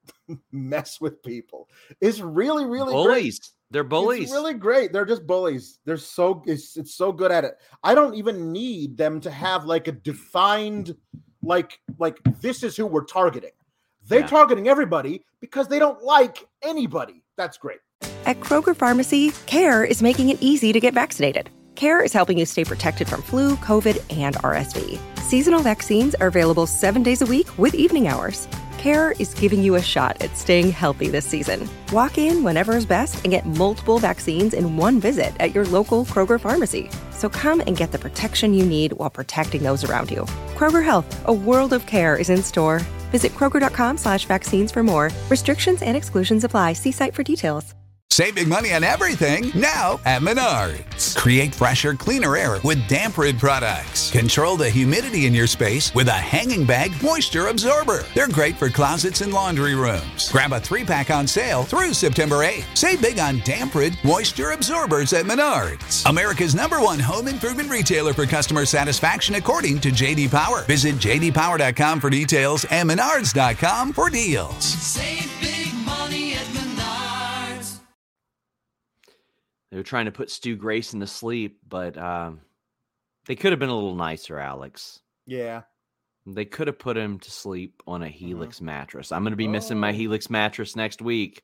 mess with people is really, really bullies. Great. They're bullies. It's really great. They're just bullies. It's so good at it. I don't even need them to have like a defined, like this is who we're targeting. They're targeting everybody because they don't like anybody. That's great. At Kroger Pharmacy, CARE is making it easy to get vaccinated. CARE is helping you stay protected from flu, COVID, and RSV. Seasonal vaccines are available 7 days a week with evening hours. CARE is giving you a shot at staying healthy this season. Walk in whenever is best and get multiple vaccines in one visit at your local Kroger Pharmacy. So come and get the protection you need while protecting those around you. Kroger Health, a world of care is in store. Visit Kroger.com/vaccines for more. Restrictions and exclusions apply. See site for details. Save big money on everything now at Menards. Create fresher, cleaner air with Damp Rid products. Control the humidity in your space with a hanging bag moisture absorber. They're great for closets and laundry rooms. Grab a 3-pack on sale through September 8th. Save big on Damp Rid moisture absorbers at Menards. America's #1 home improvement retailer for customer satisfaction according to J.D. Power. Visit jdpower.com for details and menards.com for deals. Save big money at Menards. They were trying to put Stu Grayson to sleep, but they could have been a little nicer, Alex. Yeah. They could have put him to sleep on a Helix mattress. I'm going to be missing my Helix mattress next week.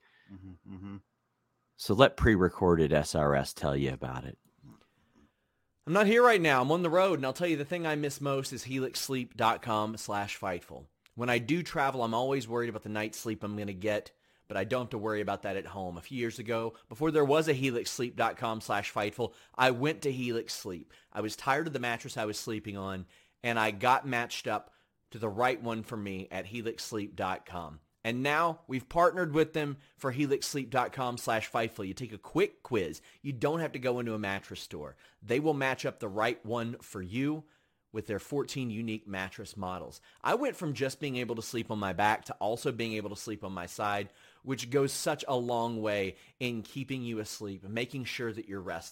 So let pre-recorded SRS tell you about it. I'm not here right now. I'm on the road, and I'll tell you the thing I miss most is helixsleep.com/Fightful. When I do travel, I'm always worried about the night's sleep I'm going to get, but I don't have to worry about that at home. A few years ago, before there was a helixsleep.com/Fightful, I went to Helix Sleep. I was tired of the mattress I was sleeping on, and I got matched up to the right one for me at helixsleep.com. And now we've partnered with them for helixsleep.com/Fightful. You take a quick quiz. You don't have to go into a mattress store. They will match up the right one for you with their 14 unique mattress models. I went from just being able to sleep on my back to also being able to sleep on my side, which goes such a long way in keeping you asleep and making sure that you're rested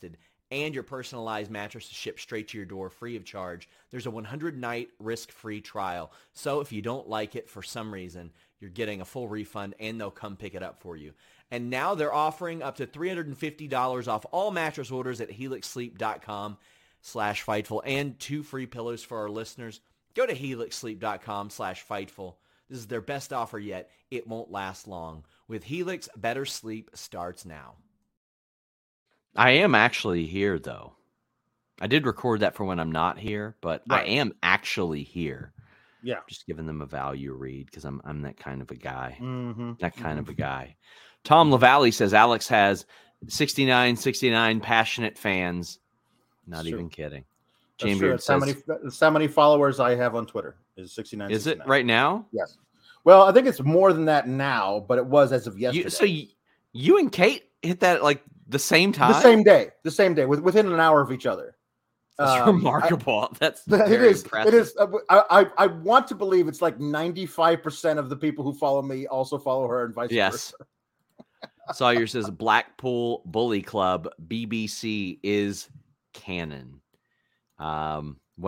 and your personalized mattress is shipped straight to your door free of charge. There's a 100-night risk-free trial. So if you don't like it for some reason, you're getting a full refund and they'll come pick it up for you. And now they're offering up to $350 off all mattress orders at helixsleep.com/Fightful and 2 free pillows for our listeners. Go to helixsleep.com/Fightful. This is their best offer yet. It won't last long. With Helix, better sleep starts now. I am actually here, though. I did record that for when I'm not here, but right. I am actually here. Yeah. Just giving them a value read because I'm that kind of a guy. Mm-hmm. That kind of a guy. Tom LaValle says Alex has 69 passionate fans. Not even kidding. That's how many followers I have on Twitter is 69. Is it right now? Yes. Well, I think it's more than that now, but it was as of yesterday. So you and Kate hit that like the same time? The same day, within an hour of each other. That's remarkable. That's very impressive. It is. I want to believe it's like 95% of the people who follow me also follow her and vice versa. Sawyer says Blackpool Bully Club BBC is canon. I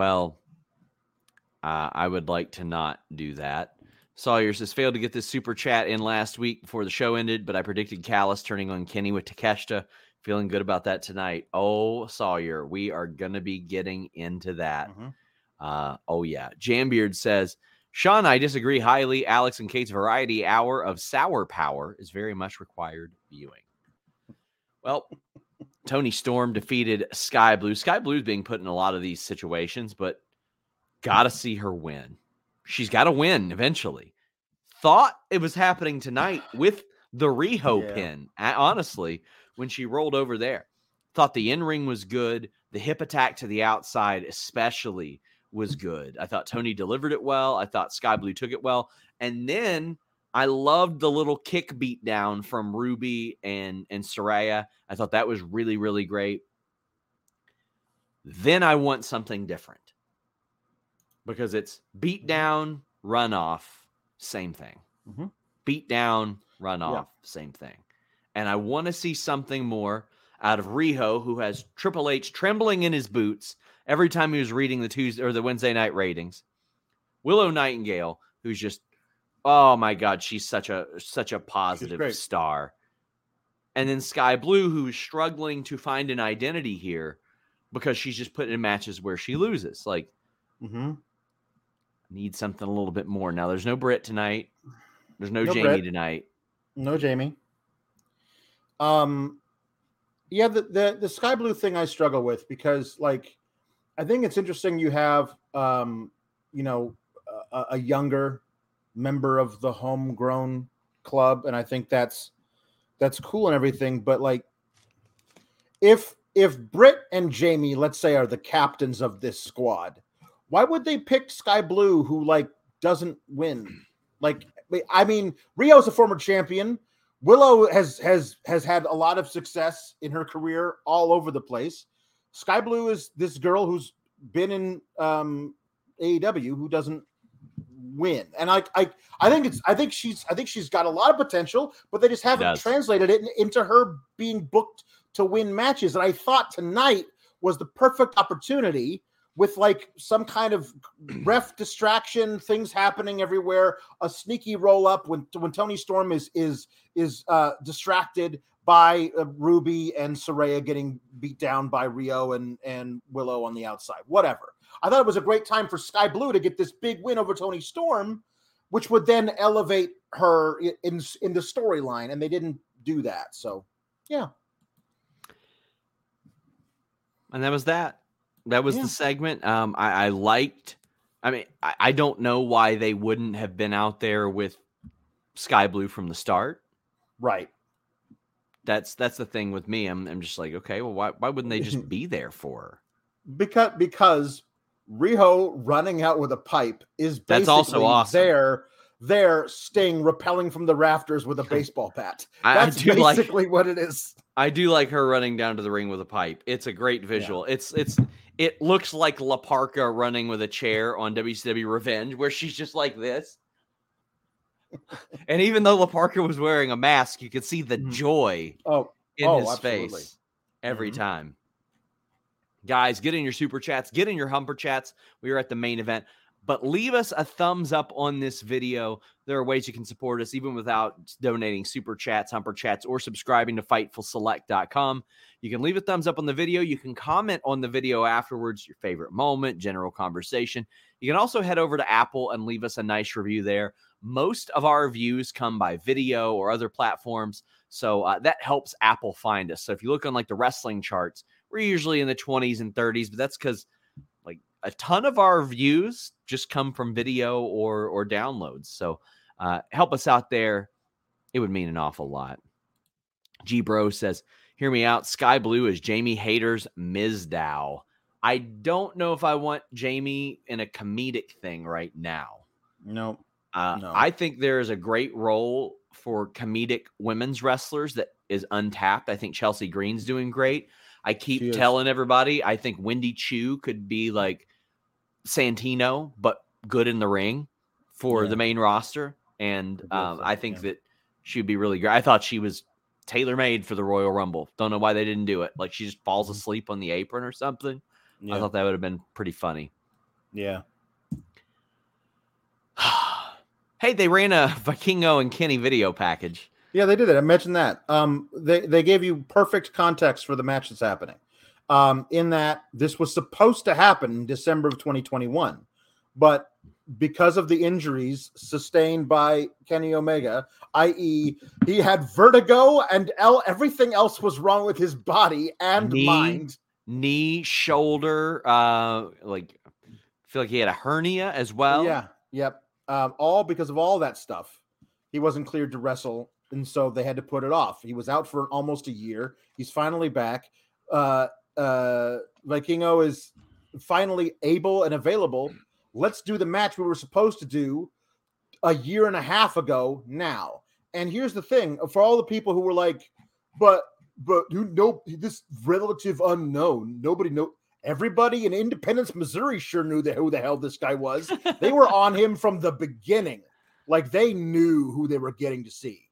would like to not do that. Sawyer says failed to get this super chat in last week before the show ended, but I predicted Callis turning on Kenny with Takeshita. Feeling good about that tonight. Oh, Sawyer, we are going to be getting into that. Mm-hmm. Jambeard says, Sean, I disagree highly. Alex and Kate's variety hour of sour power is very much required viewing. Well, Tony Storm defeated Sky Blue. Sky Blue's being put in a lot of these situations, but got to see her win. She's got to win eventually. Thought it was happening tonight with the Riho pin. Honestly, when she rolled over there, thought the in-ring was good. The hip attack to the outside especially was good. I thought Tony delivered it well. I thought Sky Blue took it well. And then I loved the little kick beat down from Ruby and Saraya. I thought that was really, really great. Then I want something different because it's beat down, run off, same thing. Mm-hmm. Beat down, run off, same thing. And I want to see something more out of Riho, who has Triple H trembling in his boots every time he was reading the Tuesday or the Wednesday night ratings. Willow Nightingale, who's just, oh my God, she's such a positive star. And then Sky Blue, who's struggling to find an identity here because she's just put in matches where she loses. Like, need something a little bit more. Now, there's no Britt tonight. There's no Jamie Britt. tonight. No Jamie. The Sky Blue thing I struggle with because, like, I think it's interesting you have, a younger member of the homegrown club, and I think that's cool and everything. But like, if Britt and Jamie, let's say, are the captains of this squad, why would they pick Sky Blue, who like doesn't win? Like, I mean, Rio's a former champion. Willow has had a lot of success in her career all over the place. Sky Blue is this girl who's been in AEW who doesn't win, and I think she's got a lot of potential, but they just haven't translated it into her being booked to win matches. And I thought tonight was the perfect opportunity with like some kind of ref distraction, things happening everywhere, a sneaky roll up when Tony Storm is distracted by Ruby and Saraya getting beat down by Rio and Willow on the outside, whatever. I thought it was a great time for Sky Blue to get this big win over Tony Storm, which would then elevate her in the storyline, and they didn't do that. So, yeah. And that was that. That was the segment. I liked. I mean, I don't know why they wouldn't have been out there with Sky Blue from the start. Right. That's the thing with me. I'm just like, okay, well, why wouldn't they just be there for her? Because Riho running out with a pipe is basically that's also awesome. Their Sting repelling from the rafters with a baseball bat. That's basically what it is. I do like her running down to the ring with a pipe. It's a great visual. Yeah. It looks like La Parka running with a chair on WCW Revenge, where she's just like this. And even though La Parka was wearing a mask, you could see the joy in his absolutely. face every time. Guys, get in your super chats, get in your humper chats. We are at the main event. But leave us a thumbs up on this video. There are ways you can support us even without donating super chats, humper chats, or subscribing to FightfulSelect.com. You can leave a thumbs up on the video. You can comment on the video afterwards, your favorite moment, general conversation. You can also head over to Apple and leave us a nice review there. Most of our reviews come by video or other platforms, so that helps Apple find us. So if you look on like the wrestling charts, we're usually in the 20s and 30s, but that's because like a ton of our views just come from video or downloads. So help us out there. It would mean an awful lot. G Bro says, hear me out. Sky Blue is Jamie Hayter's Mizdow. I don't know if I want Jamie in a comedic thing right now. No. I think there is a great role for comedic women's wrestlers that is untapped. I think Chelsea Green's doing great. I keep telling everybody, I think Wendy Chu could be like Santino, but good in the ring for the main roster. And I think that she would be really great. I thought she was tailor-made for the Royal Rumble. Don't know why they didn't do it. Like she just falls asleep on the apron or something. Yeah. I thought that would have been pretty funny. Yeah. Hey, they ran a Vikingo and Kenny video package. Yeah, they did it. I mentioned that. They gave you perfect context for the match that's happening. In that this was supposed to happen in December of 2021, but because of the injuries sustained by Kenny Omega, i.e., he had vertigo and everything else was wrong with his body and mind. Knee, shoulder, like I feel like he had a hernia as well. Yeah, yep. All because of all that stuff. He wasn't cleared to wrestle, and so they had to put it off. He was out for almost a year. He's finally back. Vikingo is finally able and available. Let's do the match we were supposed to do a year and a half ago now. And here's the thing, for all the people who were like, but who know this relative unknown, nobody know. Everybody in Independence, Missouri sure knew who the hell this guy was. They were on him from the beginning. Like they knew who they were getting to see.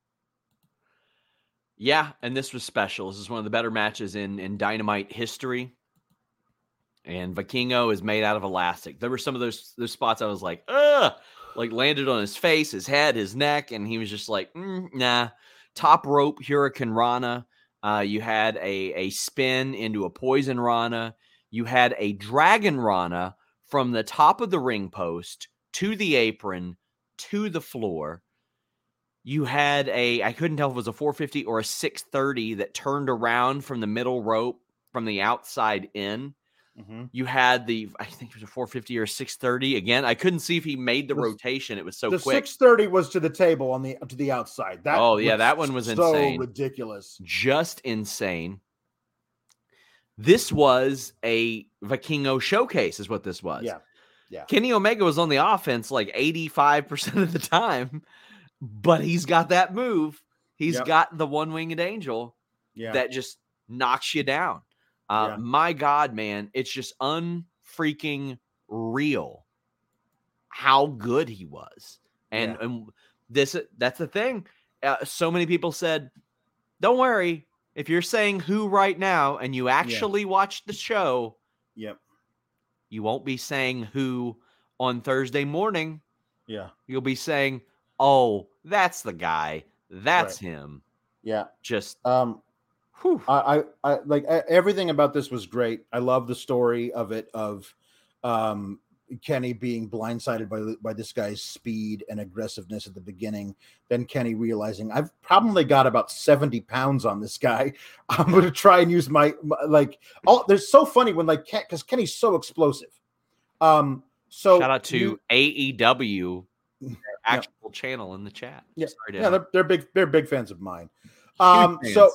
Yeah, and this was special. This is one of the better matches in Dynamite history. And Vikingo is made out of elastic. There were some of those spots I was like, ugh, like landed on his face, his head, his neck, and he was just like, nah. Top rope Hurricane Rana. You had a spin into a poison Rana. You had a dragon Rana from the top of the ring post to the apron to the floor. You had I couldn't tell if it was a 450 or a 630 that turned around from the middle rope from the outside in. Mm-hmm. You had I think it was a 450 or a 630. Again, I couldn't see if he made the rotation. It was so quick. The 630 was to the table to the outside. That one was insane. So ridiculous. Just insane. This was a Vikingo showcase is what this was. Yeah. Yeah. Kenny Omega was on the offense like 85% of the time, but he's got that move. He's got the one-winged angel that just knocks you down. My God, man, it's just unfreaking real how good he was. And that's the thing. So many people said, don't worry. If you're saying who right now and you actually watched the show, you won't be saying who on Thursday morning. Yeah. You'll be saying, oh, that's the guy. That's him. Yeah. Just I like everything about this was great. I love the story of it, of Kenny being blindsided by this guy's speed and aggressiveness at the beginning. Then Kenny realizing I've probably got about 70 pounds on this guy. I'm going to try and use my they're so funny when because Kenny's so explosive. So shout out to AEW, actual channel in the chat. Yeah, they're big fans of mine. So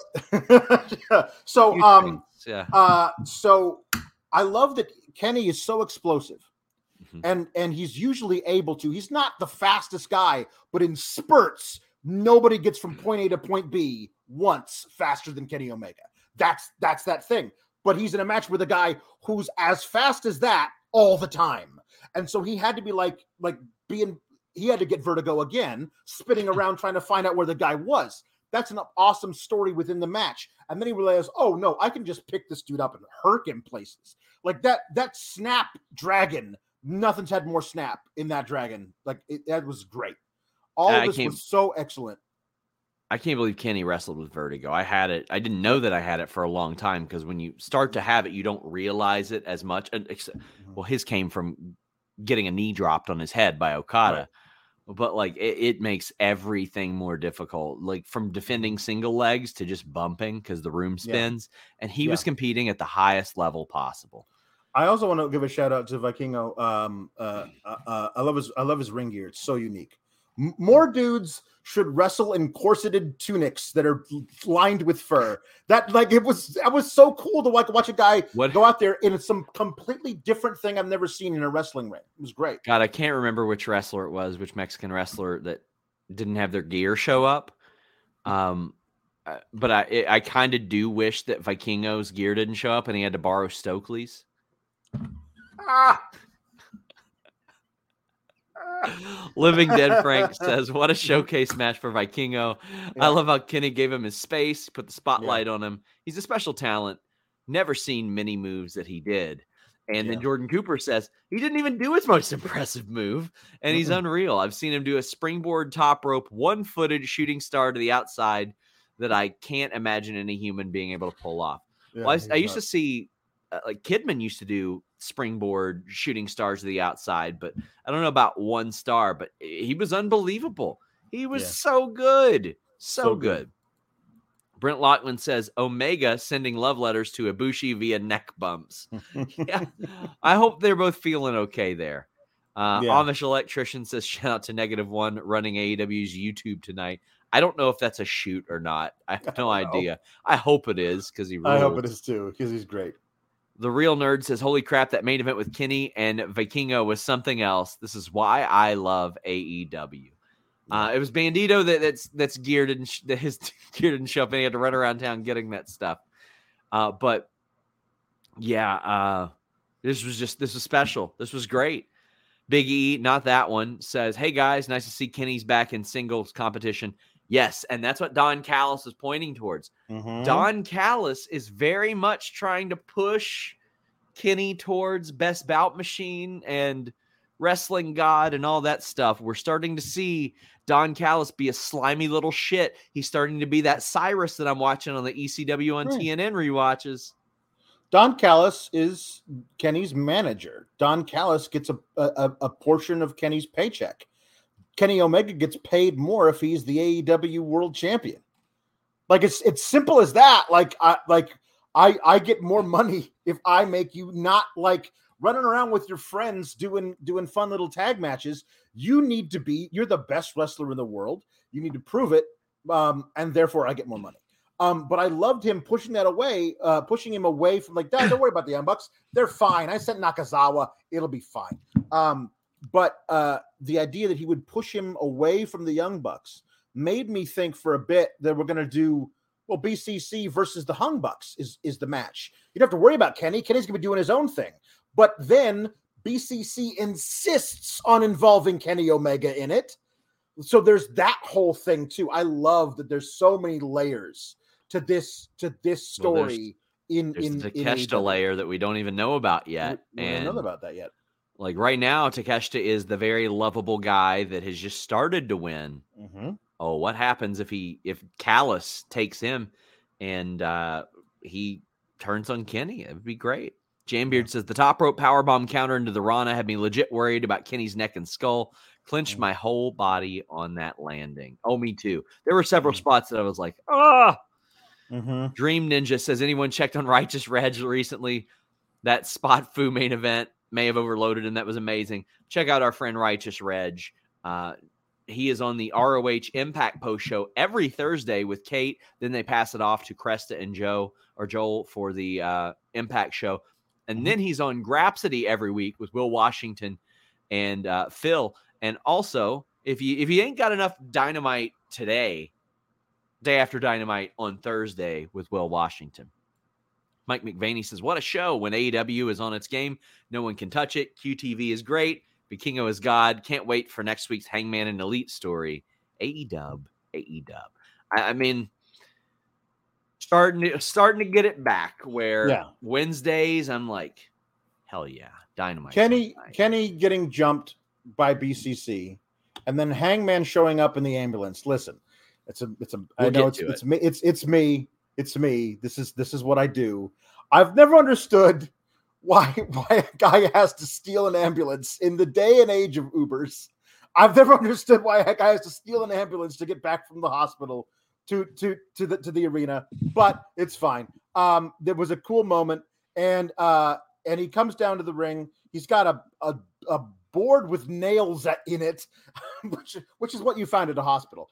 I love that Kenny is so explosive, and he's usually able to. He's not the fastest guy, but in spurts, nobody gets from point A to point B once faster than Kenny Omega. That's that thing. But he's in a match with a guy who's as fast as that all the time, and so he had to be he had to get vertigo again, spinning around trying to find out where the guy was. that's an awesome story within the match. And then he realized, oh no, I can just pick this dude up and hurt him places. Like that snap dragon, nothing's had more snap in that dragon. Like that was great. All of this was so excellent. I can't believe Kenny wrestled with vertigo. I had it. I didn't know that I had it for a long time, because when you start to have it, you don't realize it as much. Well, his came from getting a knee dropped on his head by Okada. Right. But like it makes everything more difficult, like from defending single legs to just bumping because the room spins. And he was competing at the highest level possible. I also want to give a shout out to Vikingo. I love his ring gear. It's so unique. More dudes should wrestle in corseted tunics that are lined with fur. That was so cool to watch a guy go out there in some completely different thing I've never seen in a wrestling ring. It was great. God, I can't remember which wrestler it was, which Mexican wrestler that didn't have their gear show up. But I kind of do wish that Vikingo's gear didn't show up and he had to borrow Stokely's. Living Dead Frank says, what a showcase match for Vikingo. I love how Kenny gave him his space, put the spotlight on him. He's a special talent. Never seen many moves that he did. And then Jordan Cooper says he didn't even do his most impressive move, and he's unreal. I've seen him do a springboard top rope, one-footed shooting star to the outside that I can't imagine any human being able to pull off. Well, I used to see like Kidman used to do springboard shooting stars to the outside, but I don't know about one star, but he was unbelievable. He was so good. So good. Brent Loughlin says Omega sending love letters to Ibushi via neck bumps. I hope they're both feeling okay there. Amish Electrician says shout out to -1 running AEW's YouTube tonight. I don't know if that's a shoot or not. I have no idea. I hope it is, because he rules. I hope it is too, because he's great. The Real Nerd says, holy crap, that main event with Kenny and Vikingo was something else. This is why I love AEW. It was Bandito that's geared and that his gear didn't show up, and he had to run around town getting that stuff. But this was special. This was great. Big E, not that one, says, hey guys, nice to see Kenny's back in singles competition. Yes, and that's what Don Callis is pointing towards. Don Callis is very much trying to push Kenny towards Best Bout Machine and Wrestling God and all that stuff. We're starting to see Don Callis be a slimy little shit. He's starting to be that Cyrus that I'm watching on the ECW on TNN rewatches. Don Callis is Kenny's manager. Don Callis gets a portion of Kenny's paycheck. Kenny Omega gets paid more if he's the AEW World Champion. Like it's simple as that. I get more money if I make you not like running around with your friends doing fun little tag matches. You're the best wrestler in the world. You need to prove it, and therefore I get more money. But I loved him pushing him away from like, don't worry about the Young Bucks. They're fine. I sent Nakazawa. It'll be fine. But the idea that he would push him away from the Young Bucks made me think for a bit that we're going to do, BCC versus the Hung Bucks is the match. You don't have to worry about Kenny. Kenny's going to be doing his own thing. But then BCC insists on involving Kenny Omega in it. So there's that whole thing too. I love that there's so many layers to this story. There's the Takeshita layer that we don't even know about yet. We don't know about that yet. Like right now, Takeshita is the very lovable guy that has just started to win. Oh, what happens if Callis takes him and he turns on Kenny? It would be great. Jambeard says the top rope powerbomb counter into the Rana had me legit worried about Kenny's neck and skull. Clenched my whole body on that landing. Oh, me too. There were several spots that I was like, Dream Ninja says, anyone checked on Righteous Reg recently? That Spot Fu main event may have overloaded, and that was amazing. Check out our friend Righteous Reg. He is on the ROH Impact post show every Thursday with Kate. Then they pass it off to Cresta and Joel for the Impact show. And then he's on Grapsody every week with Will Washington and Phil. And also, if you ain't got enough Dynamite today, day after Dynamite on Thursday with Will Washington. Mike McVaney says, what a show when AEW is on its game. No one can touch it. QTV is great. Vikingo is God. Can't wait for next week's Hangman and Elite story. AEW. AEW. I mean, starting to get it back where Wednesdays I'm like, hell yeah, Dynamite. Kenny getting jumped by BCC, and then Hangman showing up in the ambulance. Listen, I know it's me. This is what I do. I've never understood why a guy has to steal an ambulance in the day and age of Ubers. I've never understood why a guy has to steal an ambulance to get back from the hospital to the arena, but it's fine. There was a cool moment, and he comes down to the ring. He's got a board with nails in it, which is what you find at a hospital.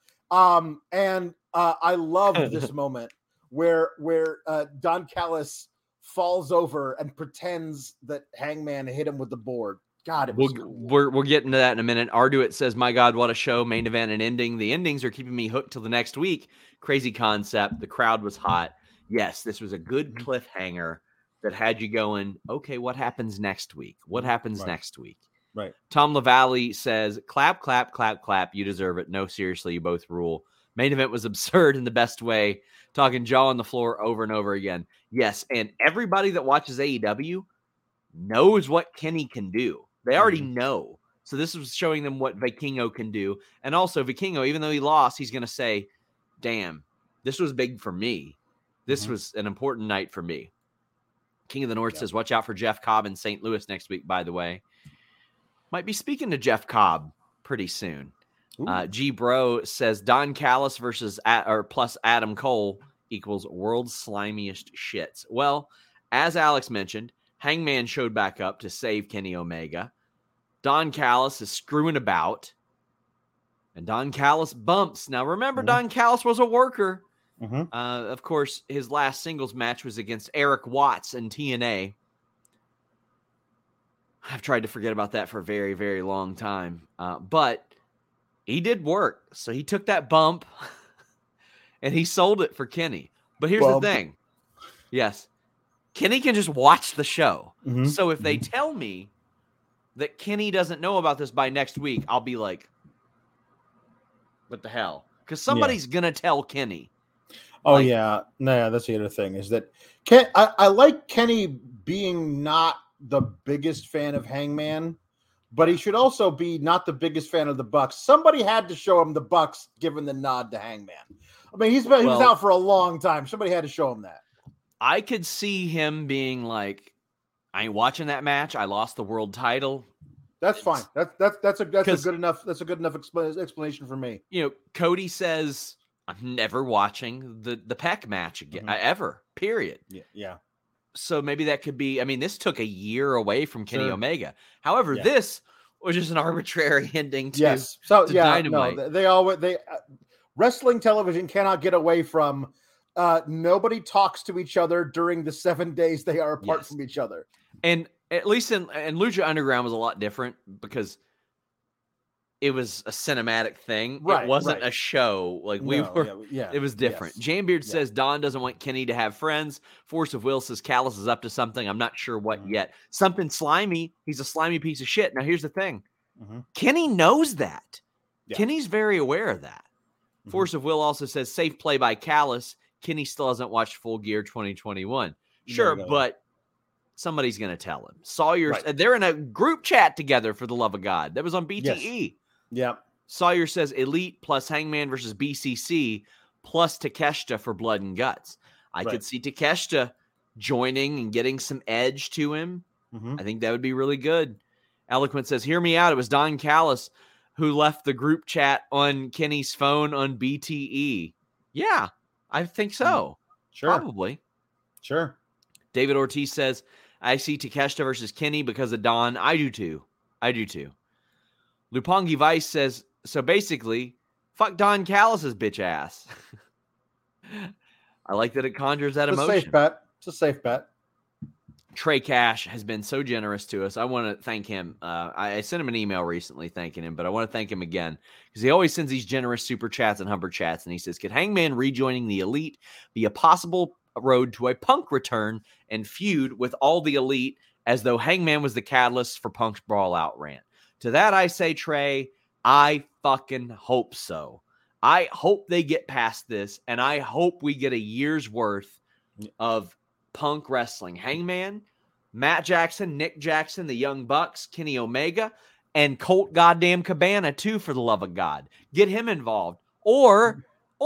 And I love this moment where Don Callis falls over and pretends that Hangman hit him with the board. God, it was cool. We're getting to that in a minute. Arduit says, my God, what a show. Main event and ending. The endings are keeping me hooked till the next week. Crazy concept. The crowd was hot. Yes, this was a good cliffhanger that had you going, okay, what happens next week? What happens next week? Right. Tom LaValle says, clap, clap, clap, clap. You deserve it. No, seriously, you both rule. Main event was absurd in the best way. Talking jaw on the floor over and over again. Yes, and everybody that watches AEW knows what Kenny can do. They already know. So this was showing them what Vikingo can do. And also Vikingo, even though he lost, he's going to say, damn, this was big for me. This was an important night for me. King of the North says, watch out for Jeff Cobb in St. Louis next week, by the way. Might be speaking to Jeff Cobb pretty soon. G Bro says Don Callis plus Adam Cole equals world's slimiest shits. Well, as Alex mentioned, Hangman showed back up to save Kenny Omega. Don Callis is screwing about. And Don Callis bumps. Now, remember, Don Callis was a worker. Of course, his last singles match was against Eric Watts in TNA. I've tried to forget about that for a very, very long time. But he did work. So he took that bump and he sold it for Kenny. But here's the thing. Yes. Kenny can just watch the show. So if they tell me that Kenny doesn't know about this by next week, I'll be like, what the hell? Because somebody's going to tell Kenny. Oh, yeah. No, that's the other thing is that I like Kenny being not the biggest fan of Hangman, but he should also be not the biggest fan of the Bucks. Somebody had to show him the Bucks giving the nod to Hangman. I mean, he was out for a long time. Somebody had to show him that. I could see him being like, I ain't watching that match. I lost the world title. That's fine. That's a good enough explanation for me. You know, Cody says, I'm never watching the Peck match again, ever, period. Yeah. So maybe that could be, I mean, this took a year away from Kenny Omega. However, this was just an arbitrary ending to, to Dynamite. No, wrestling television cannot get away from nobody talks to each other during the 7 days they are apart from each other. And at least in Lucha Underground was a lot different because it was a cinematic thing. It wasn't a show. Like it was different. Jambeard says Don doesn't want Kenny to have friends. Force of Will says Callis is up to something. I'm not sure what yet. Something slimy. He's a slimy piece of shit. Now here's the thing. Kenny knows that. Yeah. Kenny's very aware of that. Force of Will also says safe play by Callis. Kenny still hasn't watched Full Gear 2021. Sure, but somebody's going to tell him. Sawyer, they're in a group chat together, for the love of God. That was on BTE. Yeah. Sawyer says Elite plus Hangman versus BCC plus Takeshita for Blood and Guts. I could see Takeshita joining and getting some edge to him. I think that would be really good. Eloquent says, hear me out. It was Don Callis who left the group chat on Kenny's phone on BTE. Yeah, I think so. Sure. Probably. Sure. David Ortiz says, I see Takeshita versus Kenny because of Don. I do too. Lupongi Vice says, so basically, fuck Don Callis' bitch ass. I like that it conjures that emotion. It's a safe bet. Trey Cash has been so generous to us. I want to thank him. I sent him an email recently thanking him, but I want to thank him again because he always sends these generous super chats and Humber chats. And he says, could Hangman rejoining the Elite be a possible road to a Punk return and feud with all the Elite as though Hangman was the catalyst for Punk's brawl out rant? To that I say, Trey, I fucking hope so. I hope they get past this, and I hope we get a year's worth of Punk wrestling. Hangman, Matt Jackson, Nick Jackson, the Young Bucks, Kenny Omega, and Colt goddamn Cabana too, for the love of God. Get him involved. Or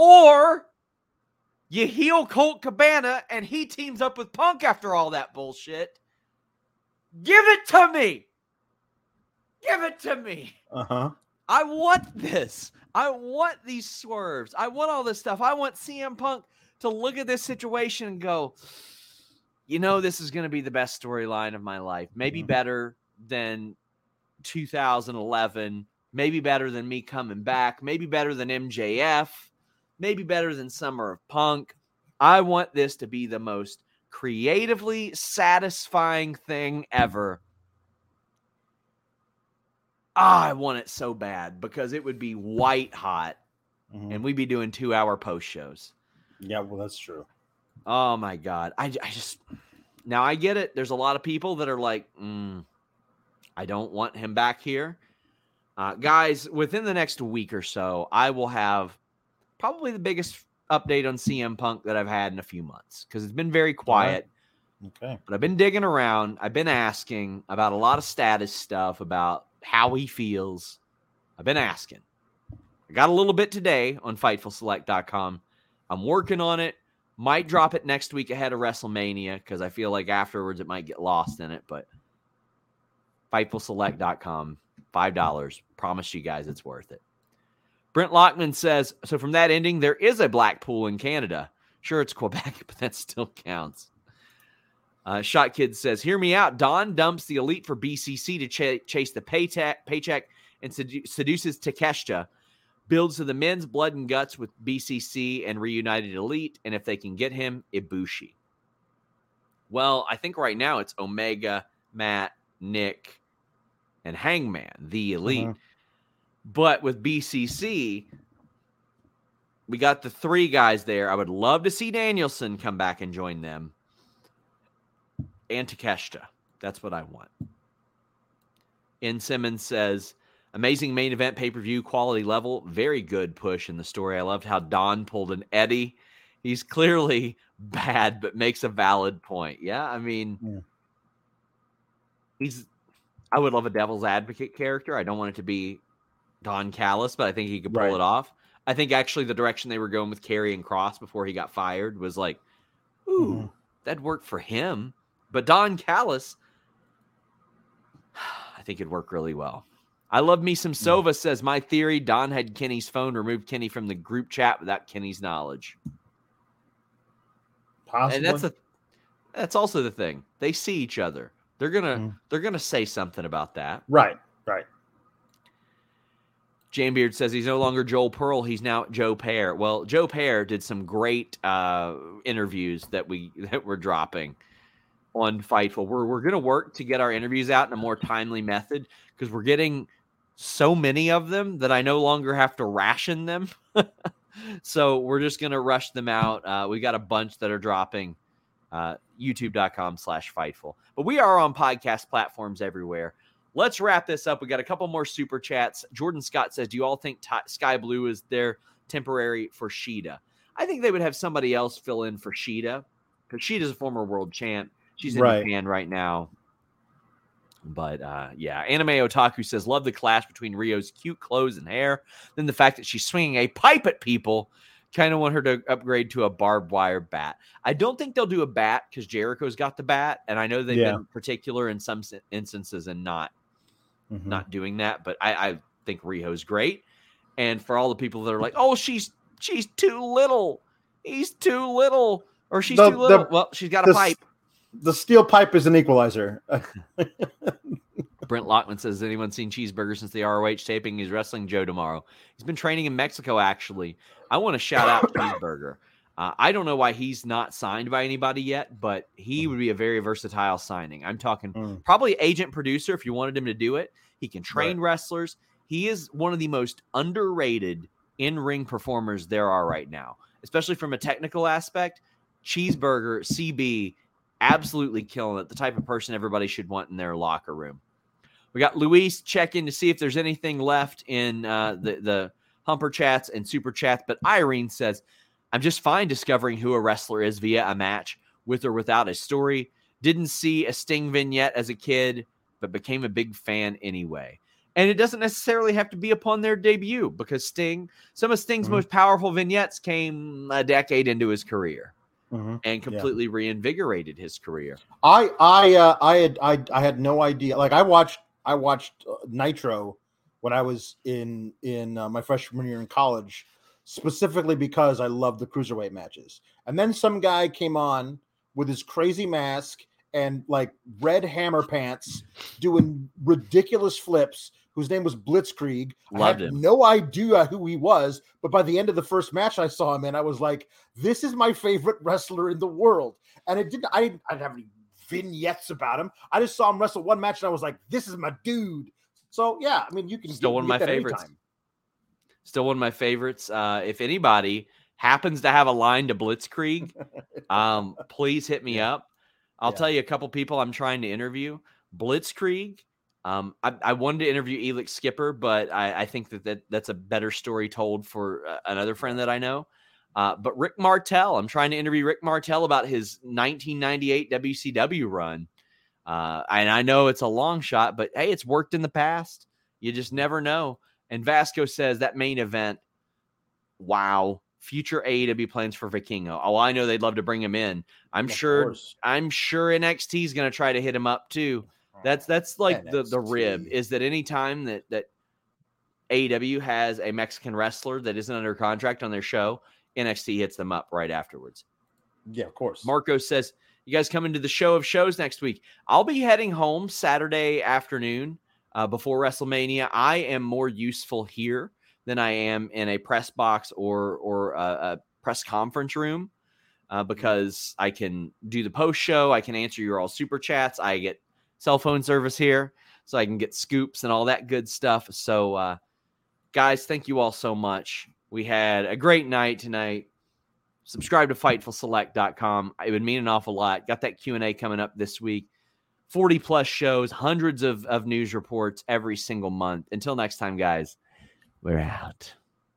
you heel Colt Cabana and he teams up with Punk after all that bullshit. Give it to me. Give it to me. Uh-huh. I want this. I want these swerves. I want all this stuff. I want CM Punk to look at this situation and go, you know, this is going to be the best storyline of my life. Maybe better than 2011. Maybe better than me coming back. Maybe better than MJF. Maybe better than Summer of Punk. I want this to be the most creatively satisfying thing ever. I want it so bad because it would be white hot and we'd be doing 2-hour post shows. Yeah, well, that's true. Oh my God. I just, now I get it. There's a lot of people that are like, I don't want him back here. Guys, within the next week or so, I will have probably the biggest update on CM Punk that I've had in a few months because it's been very quiet. Okay. But I've been digging around. I've been asking about a lot of status stuff, about how he feels. I've been asking. I got a little bit today on FightfulSelect.com. I'm working on it. Might drop it next week ahead of WrestleMania because I feel like afterwards it might get lost in it. But FightfulSelect.com, $5. Promise you guys it's worth it. Brent Lockman says, so from that ending, there is a Blackpool in Canada. Sure, it's Quebec, but that still counts. Shot Kid says, hear me out. Don dumps the Elite for BCC to chase the paycheck and seduces Takeshita. Builds to the men's blood and guts with BCC and reunited Elite. And if they can get him, Ibushi. Well, I think right now it's Omega, Matt, Nick, and Hangman, the Elite. But with BCC, we got the 3 guys there. I would love to see Danielson come back and join them. And Takeshita. That's what I want. N. Simmons says, amazing main event pay-per-view quality level. Very good push in the story. I loved how Don pulled an Eddie. He's clearly bad, but makes a valid point. Yeah, I mean, I would love a devil's advocate character. I don't want it to be Don Callis, but I think he could pull it off. I think actually the direction they were going with Karrion Kross before he got fired was like, ooh, that'd work for him. But Don Callis, I think it'd work really well. I love me some Sova says, my theory, Don had Kenny's phone, removed Kenny from the group chat without Kenny's knowledge. Possibly. And that's also the thing. They see each other. They're gonna say something about that. Right. Jane Beard says he's no longer Joel Pearl. He's now Joe Pear. Well, Joe Pear did some great interviews that we're dropping on Fightful. We're going to work to get our interviews out in a more timely method because we're getting so many of them that I no longer have to ration them. So we're just going to rush them out. We got a bunch that are dropping. YouTube.com/Fightful. But we are on podcast platforms everywhere. Let's wrap this up. We got a couple more super chats. Jordan Scott says, do you all think Sky Blue is their temporary for Shida? I think they would have somebody else fill in for Shida because Shida's a former world champ. She's in Japan right now. But, yeah. Anime Otaku says, love the clash between Rio's cute clothes and hair. Then the fact that she's swinging a pipe at people. Kind of want her to upgrade to a barbed wire bat. I don't think they'll do a bat because Jericho's got the bat. And I know they've been particular in some instances and not doing that. But I think Rio's great. And for all the people that are like, oh, she's too little. He's too little. Or she's too little. Well, she's got a pipe. The steel pipe is an equalizer. Brent Lockman says, has anyone seen Cheeseburger since the ROH taping? He's wrestling Joe tomorrow. He's been training in Mexico, actually. I want to shout out Cheeseburger. I don't know why he's not signed by anybody yet, but he would be a very versatile signing. I'm talking probably agent producer if you wanted him to do it. He can train wrestlers. He is one of the most underrated in-ring performers there are right now, especially from a technical aspect. Cheeseburger, CB, absolutely killing it. The type of person everybody should want in their locker room. We got Luis checking to see if there's anything left in the Humper Chats and Super Chats. But Irene says, I'm just fine discovering who a wrestler is via a match with or without a story. Didn't see a Sting vignette as a kid, but became a big fan anyway. And it doesn't necessarily have to be upon their debut, because some of Sting's most powerful vignettes came a decade into his career and completely reinvigorated his career. I had no idea. Like I watched Nitro when I was in my freshman year in college, specifically because I loved the cruiserweight matches. And then some guy came on with his crazy mask and like red hammer pants doing ridiculous flips, whose name was Blitzkrieg. Loved I had him. no idea who he was, but by the end of the first match I saw him in, I was like, this is my favorite wrestler in the world. And I didn't have any vignettes about him. I just saw him wrestle one match and I was like, this is my dude. So yeah, I mean, you can still one of my favorites. Anytime. Still one of my favorites. If anybody happens to have a line to Blitzkrieg, please hit me up. I'll tell you a couple people I'm trying to interview. Blitzkrieg. I wanted to interview Elix Skipper, but I think that's a better story told for another friend that I know. But Rick Martel, I'm trying to interview Rick Martel about his 1998 WCW run. And I know it's a long shot, but hey, it's worked in the past. You just never know. And Vasco says that main event, wow. Future AEW plans for Vikingo. Oh, I know they'd love to bring him in. I'm sure NXT is going to try to hit him up too. That's like the rib, is that anytime that AEW has a Mexican wrestler that isn't under contract on their show, NXT hits them up right afterwards. Yeah, of course. Marco says, you guys coming to the show of shows next week? I'll be heading home Saturday afternoon before WrestleMania. I am more useful here than I am in a press box or a press conference room because I can do the post show. I can answer your all super chats. I get cell phone service here, so I can get scoops and all that good stuff. So, guys, thank you all so much. We had a great night tonight. Subscribe to FightfulSelect.com. It would mean an awful lot. Got that Q&A coming up this week. 40-plus shows, hundreds of news reports every single month. Until next time, guys, we're out.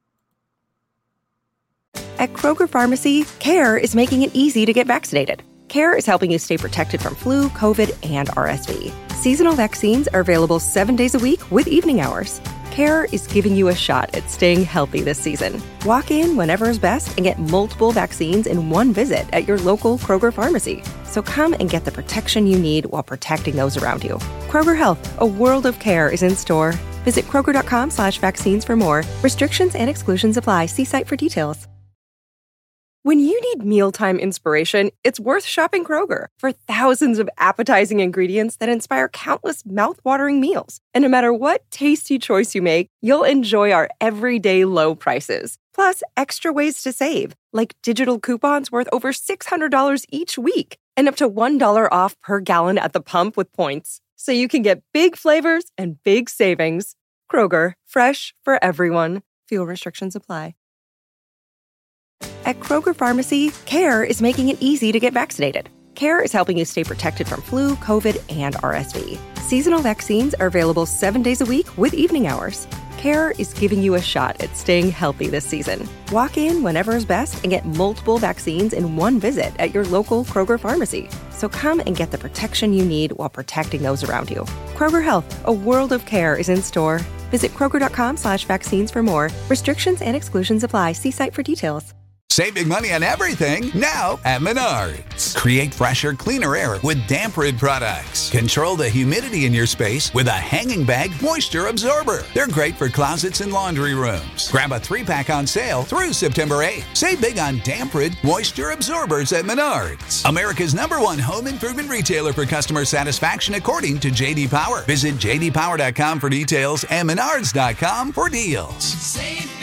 At Kroger Pharmacy, CARE is making it easy to get vaccinated. CARE is helping you stay protected from flu, COVID, and RSV. Seasonal vaccines are available 7 days a week with evening hours. CARE is giving you a shot at staying healthy this season. Walk in whenever is best and get multiple vaccines in one visit at your local Kroger Pharmacy. So come and get the protection you need while protecting those around you. Kroger Health, a world of care is in store. Visit Kroger.com/vaccines for more. Restrictions and exclusions apply. See site for details. When you need mealtime inspiration, it's worth shopping Kroger for thousands of appetizing ingredients that inspire countless mouth-watering meals. And no matter what tasty choice you make, you'll enjoy our everyday low prices. Plus, extra ways to save, like digital coupons worth over $600 each week and up to $1 off per gallon at the pump with points. So you can get big flavors and big savings. Kroger, fresh for everyone. Fuel restrictions apply. At Kroger Pharmacy, CARE is making it easy to get vaccinated. CARE is helping you stay protected from flu, COVID, and RSV. Seasonal vaccines are available 7 days a week with evening hours. CARE is giving you a shot at staying healthy this season. Walk in whenever is best and get multiple vaccines in one visit at your local Kroger Pharmacy. So come and get the protection you need while protecting those around you. Kroger Health, a world of care is in store. Visit Kroger.com/vaccines for more. Restrictions and exclusions apply. See site for details. Save big money on everything now at Menards. Create fresher, cleaner air with Damp Rid products. Control the humidity in your space with a hanging bag moisture absorber. They're great for closets and laundry rooms. Grab a 3-pack on sale through September 8th. Save big on Damp Rid moisture absorbers at Menards. America's #1 home improvement retailer for customer satisfaction according to J.D. Power. Visit jdpower.com for details and menards.com for deals. Save